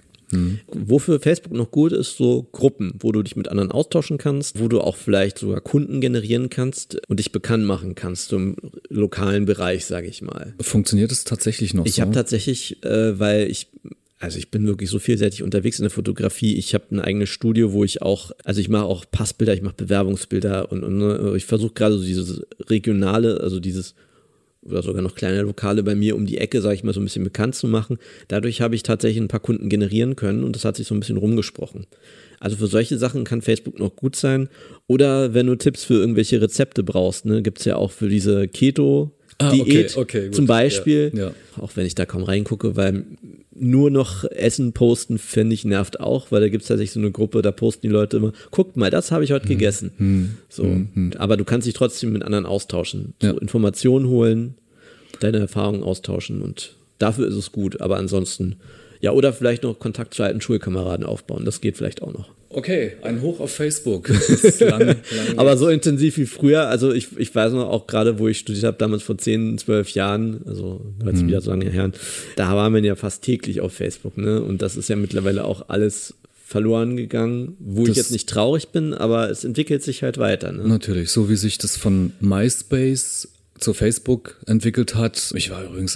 Wofür Facebook noch gut ist, so Gruppen, wo du dich mit anderen austauschen kannst, wo du auch vielleicht sogar Kunden generieren kannst und dich bekannt machen kannst, so im lokalen Bereich, sage ich mal. Funktioniert es tatsächlich noch so? Ich habe tatsächlich, weil ich bin wirklich so vielseitig unterwegs in der Fotografie. Ich habe ein eigenes Studio, wo ich mache auch Passbilder, ich mache Bewerbungsbilder und ich versuche gerade so dieses regionale, also dieses oder sogar noch kleine Lokale bei mir um die Ecke, sage ich mal, so ein bisschen bekannt zu machen. Dadurch habe ich tatsächlich ein paar Kunden generieren können und das hat sich so ein bisschen rumgesprochen. Also für solche Sachen kann Facebook noch gut sein. Oder wenn du Tipps für irgendwelche Rezepte brauchst, ne, gibt es ja auch für diese Keto-Diät okay, zum Beispiel. Ja. Auch wenn ich da kaum reingucke, weil nur noch Essen posten, finde ich, nervt auch, weil da gibt es tatsächlich so eine Gruppe, da posten die Leute immer, guckt mal, das habe ich heute gegessen. Aber du kannst dich trotzdem mit anderen austauschen, so Informationen holen, deine Erfahrungen austauschen und dafür ist es gut, aber ansonsten, ja, oder vielleicht noch Kontakt zu alten Schulkameraden aufbauen, das geht vielleicht auch noch. Okay, ein Hoch auf Facebook. Das ist lang aber so intensiv wie früher, also ich weiß noch auch gerade, wo ich studiert habe, damals vor 10, 12 Jahren, also jetzt wieder so lange her, da war man ja fast täglich auf Facebook, ne? Und das ist ja mittlerweile auch alles verloren gegangen, wo ich jetzt nicht traurig bin, aber es entwickelt sich halt weiter. Ne? Natürlich, so wie sich das von MySpace zu Facebook entwickelt hat. Ich war übrigens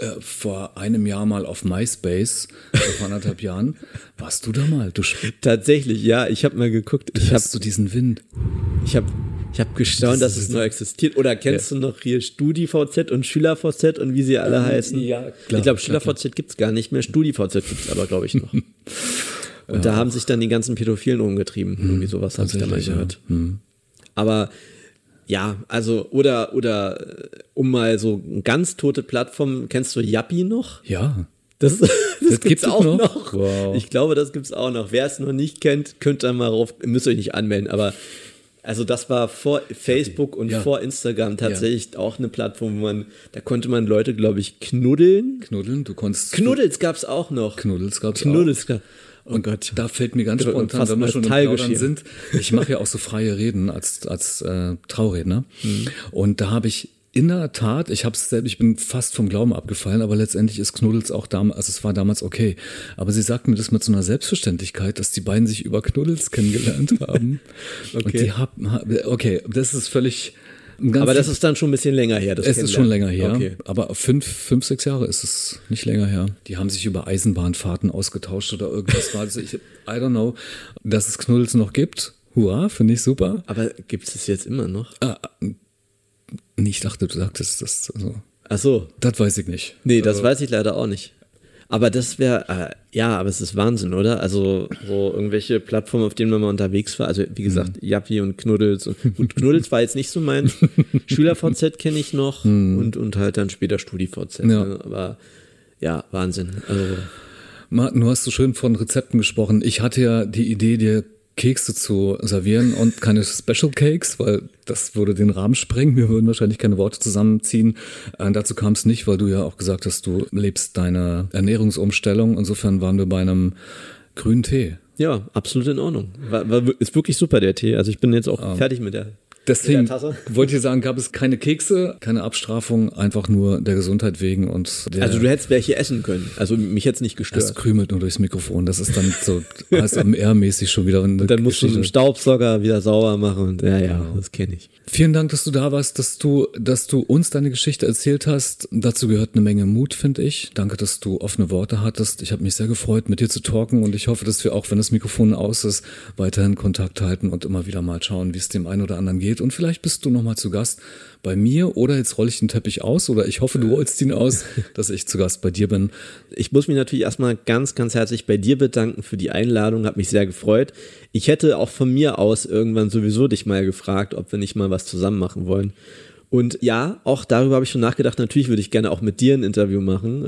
vor einem Jahr mal auf MySpace, vor 1,5 Jahren. Warst du da mal? Tatsächlich, ja, ich habe mal geguckt. Hast du diesen Wind? Ich hab gestaunt, dass es noch existiert. Oder kennst du noch hier StudiVZ und SchülerVZ und wie sie alle heißen? Ja, klar. Ich glaube, SchülerVZ gibt es gar nicht mehr. StudiVZ gibt es aber, glaube ich, noch. Und da haben sich dann die ganzen Pädophilen umgetrieben. Irgendwie sowas habe ich da mal gehört. Aber ja, also, oder um mal so eine ganz tote Plattform, kennst du Yappi noch? Ja. Das gibt's auch noch. Wow. Ich glaube, das gibt's auch noch. Wer es noch nicht kennt, könnt ihr mal rauf, müsst euch nicht anmelden, aber also das war vor Facebook und vor Instagram tatsächlich auch eine Plattform, da konnte man Leute, glaube ich, knuddeln. Knuddels gab's auch noch. Knuddels gab's auch. Oh Gott. Da fällt mir ganz spontan, wenn wir schon im Plaudern sind, ich mache ja auch so freie Reden als Trauredner. Und da habe ich in der Tat, ich bin fast vom Glauben abgefallen, aber letztendlich ist Knuddels auch damals, also es war damals okay. Aber sie sagten mir das mit so einer Selbstverständlichkeit, dass die beiden sich über Knuddels kennengelernt haben. Okay. Und das ist völlig... Aber das ist dann schon ein bisschen länger her. Es ist schon länger her, okay. Aber 5-6 Jahre ist es nicht länger her. Die haben sich über Eisenbahnfahrten ausgetauscht oder irgendwas. I don't know, dass es Knuddels noch gibt. Hurra, finde ich super. Aber gibt es das jetzt immer noch? Ich dachte, du sagtest das. Also. Ach so. Das weiß ich nicht. Nee, das weiß ich leider auch nicht. Aber das wäre, aber es ist Wahnsinn, oder? Also so irgendwelche Plattformen, auf denen man mal unterwegs war. Also wie gesagt, Yappi und Knuddels. Und Knuddels war jetzt nicht so mein. SchülerVZ kenne ich noch und halt dann später StudiVZ. Ja. Ne? Aber ja, Wahnsinn. Also, Martin, du hast so schön von Rezepten gesprochen. Ich hatte ja die Idee, dir Kekse zu servieren und keine Special Cakes, weil das würde den Rahmen sprengen. Wir würden wahrscheinlich keine Worte zusammenziehen. Dazu kam es nicht, weil du ja auch gesagt hast, du lebst deine Ernährungsumstellung. Insofern waren wir bei einem grünen Tee. Ja, absolut in Ordnung. Ist wirklich super, der Tee. Also ich bin jetzt auch fertig mit der Deswegen wollte ich sagen, gab es keine Kekse, keine Abstrafung, einfach nur der Gesundheit wegen. Also du hättest welche essen können, also mich jetzt nicht gestört. Das krümelt nur durchs Mikrofon, das ist dann so ASMR-mäßig schon wieder. Und dann musst du einen Staubsauger wieder sauber machen und ja, das kenne ich. Vielen Dank, dass du da warst, dass du uns deine Geschichte erzählt hast. Dazu gehört eine Menge Mut, finde ich. Danke, dass du offene Worte hattest. Ich habe mich sehr gefreut, mit dir zu talken und ich hoffe, dass wir auch, wenn das Mikrofon aus ist, weiterhin Kontakt halten und immer wieder mal schauen, wie es dem einen oder anderen geht. Und vielleicht bist du nochmal zu Gast bei mir oder jetzt rolle ich den Teppich aus oder ich hoffe, du rollst ihn aus, dass ich zu Gast bei dir bin. Ich muss mich natürlich erstmal ganz, ganz herzlich bei dir bedanken für die Einladung, hat mich sehr gefreut. Ich hätte auch von mir aus irgendwann sowieso dich mal gefragt, ob wir nicht mal was zusammen machen wollen. Und ja, auch darüber habe ich schon nachgedacht, natürlich würde ich gerne auch mit dir ein Interview machen.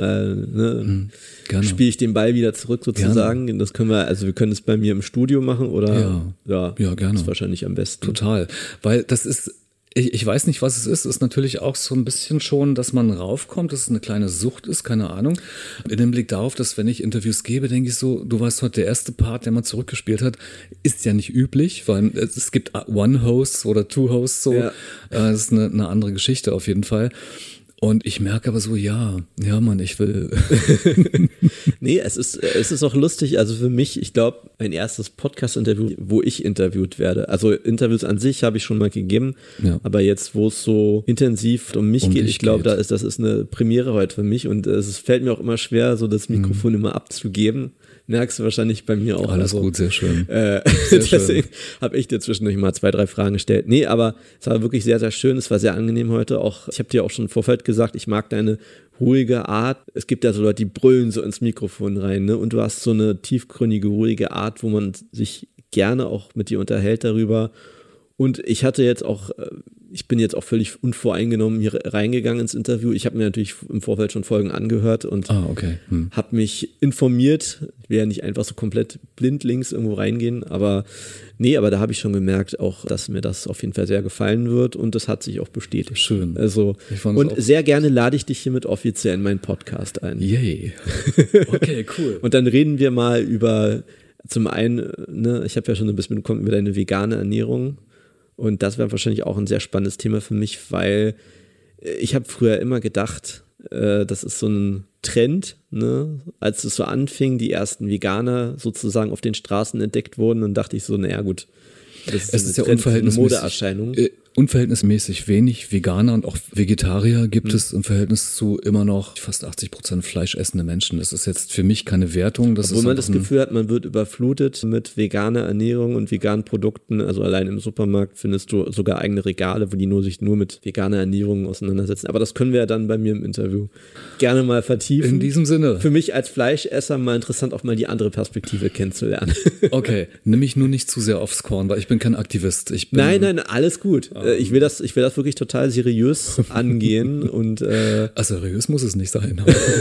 Gerne. Spiele ich den Ball wieder zurück sozusagen. Gerne. Das können wir können es bei mir im Studio machen oder ja, gerne. Das ist wahrscheinlich am besten. Total, weil das ist, ich weiß nicht, was es ist natürlich auch so ein bisschen schon, dass man raufkommt, dass es eine kleine Sucht ist, keine Ahnung. In dem Blick darauf, dass wenn ich Interviews gebe, denke ich so, du weißt heute, der erste Part, der man zurückgespielt hat, ist ja nicht üblich, weil es gibt One-Hosts oder Two-Hosts so. Ja. Das ist eine andere Geschichte auf jeden Fall. Und ich merke aber so, ja, Mann, ich will. Nee, es ist auch lustig, also für mich, ich glaube, ein erstes Podcast-Interview, wo ich interviewt werde. Also Interviews an sich habe ich schon mal gegeben, aber jetzt, wo es so intensiv um mich geht, ich glaube, das ist eine Premiere heute für mich und es fällt mir auch immer schwer, so das Mikrofon immer abzugeben. Merkst du wahrscheinlich bei mir auch. Alles gut, sehr schön. Deswegen habe ich dir zwischendurch mal 2, 3 Fragen gestellt. Nee, aber es war wirklich sehr, sehr schön. Es war sehr angenehm heute. Auch, ich habe dir auch schon im Vorfeld gesagt, ich mag deine ruhige Art. Es gibt ja so Leute, die brüllen so ins Mikrofon rein, ne? Und du hast so eine tiefgründige, ruhige Art, wo man sich gerne auch mit dir unterhält darüber. Und ich bin jetzt auch völlig unvoreingenommen hier reingegangen ins Interview. Ich habe mir natürlich im Vorfeld schon Folgen angehört und habe mich informiert. Ich will ja nicht einfach so komplett blindlings irgendwo reingehen, aber da habe ich schon gemerkt auch, dass mir das auf jeden Fall sehr gefallen wird und das hat sich auch bestätigt. Schön. Also, und sehr gerne lade ich dich hiermit offiziell in meinen Podcast ein. Yay. Okay, cool. Und dann reden wir mal über, zum einen, ich habe ja schon ein bisschen mitbekommen über deine vegane Ernährung. Und das wäre wahrscheinlich auch ein sehr spannendes Thema für mich, weil ich habe früher immer gedacht, das ist so ein Trend, ne? Als es so anfing, die ersten Veganer sozusagen auf den Straßen entdeckt wurden, dann dachte ich so, naja gut, das ist ja eine Modeerscheinung. Unverhältnismäßig wenig Veganer und auch Vegetarier gibt es im Verhältnis zu immer noch fast 80% fleischessende Menschen. Das ist jetzt für mich keine Wertung. Obwohl man das Gefühl hat, man wird überflutet mit veganer Ernährung und veganen Produkten. Also allein im Supermarkt findest du sogar eigene Regale, wo die sich nur mit veganer Ernährung auseinandersetzen. Aber das können wir ja dann bei mir im Interview gerne mal vertiefen. In diesem Sinne. Für mich als Fleischesser mal interessant, auch mal die andere Perspektive kennenzulernen. Okay, nimm mich nur nicht zu sehr aufs Korn, weil ich bin kein Aktivist. Nein, alles gut. Ich will das wirklich total seriös angehen und seriös muss es nicht sein.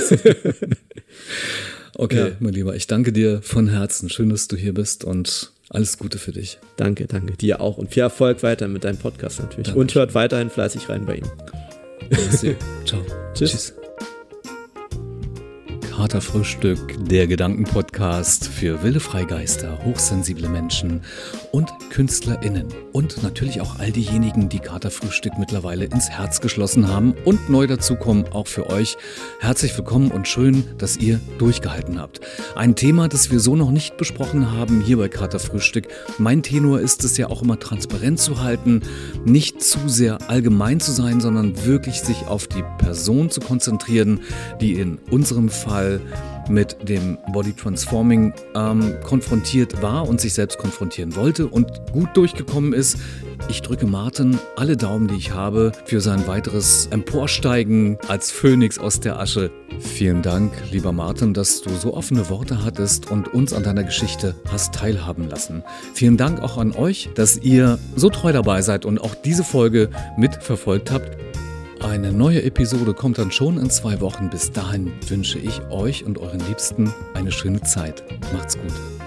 Okay, mein Lieber, ich danke dir von Herzen. Schön, dass du hier bist und alles Gute für dich. Danke, dir auch und viel Erfolg weiter mit deinem Podcast natürlich. Danke. Und hört weiterhin fleißig rein bei ihm. Ciao. Tschüss. Katerfrühstück, der Gedankenpodcast für wilde Freigeister, hochsensible Menschen und KünstlerInnen. Und natürlich auch all diejenigen, die Katerfrühstück mittlerweile ins Herz geschlossen haben und neu dazukommen, auch für euch. Herzlich willkommen und schön, dass ihr durchgehalten habt. Ein Thema, das wir so noch nicht besprochen haben hier bei Katerfrühstück. Mein Tenor ist es ja auch immer transparent zu halten, nicht zu sehr allgemein zu sein, sondern wirklich sich auf die Person zu konzentrieren, die in unserem Fall mit dem Body Transforming konfrontiert war und sich selbst konfrontieren wollte und gut durchgekommen ist. Ich drücke Martin alle Daumen, die ich habe, für sein weiteres Emporsteigen als Phönix aus der Asche. Vielen Dank, lieber Martin, dass du so offene Worte hattest und uns an deiner Geschichte hast teilhaben lassen. Vielen Dank auch an euch, dass ihr so treu dabei seid und auch diese Folge mitverfolgt habt. Eine neue Episode kommt dann schon in 2 Wochen. Bis dahin wünsche ich euch und euren Liebsten eine schöne Zeit. Macht's gut.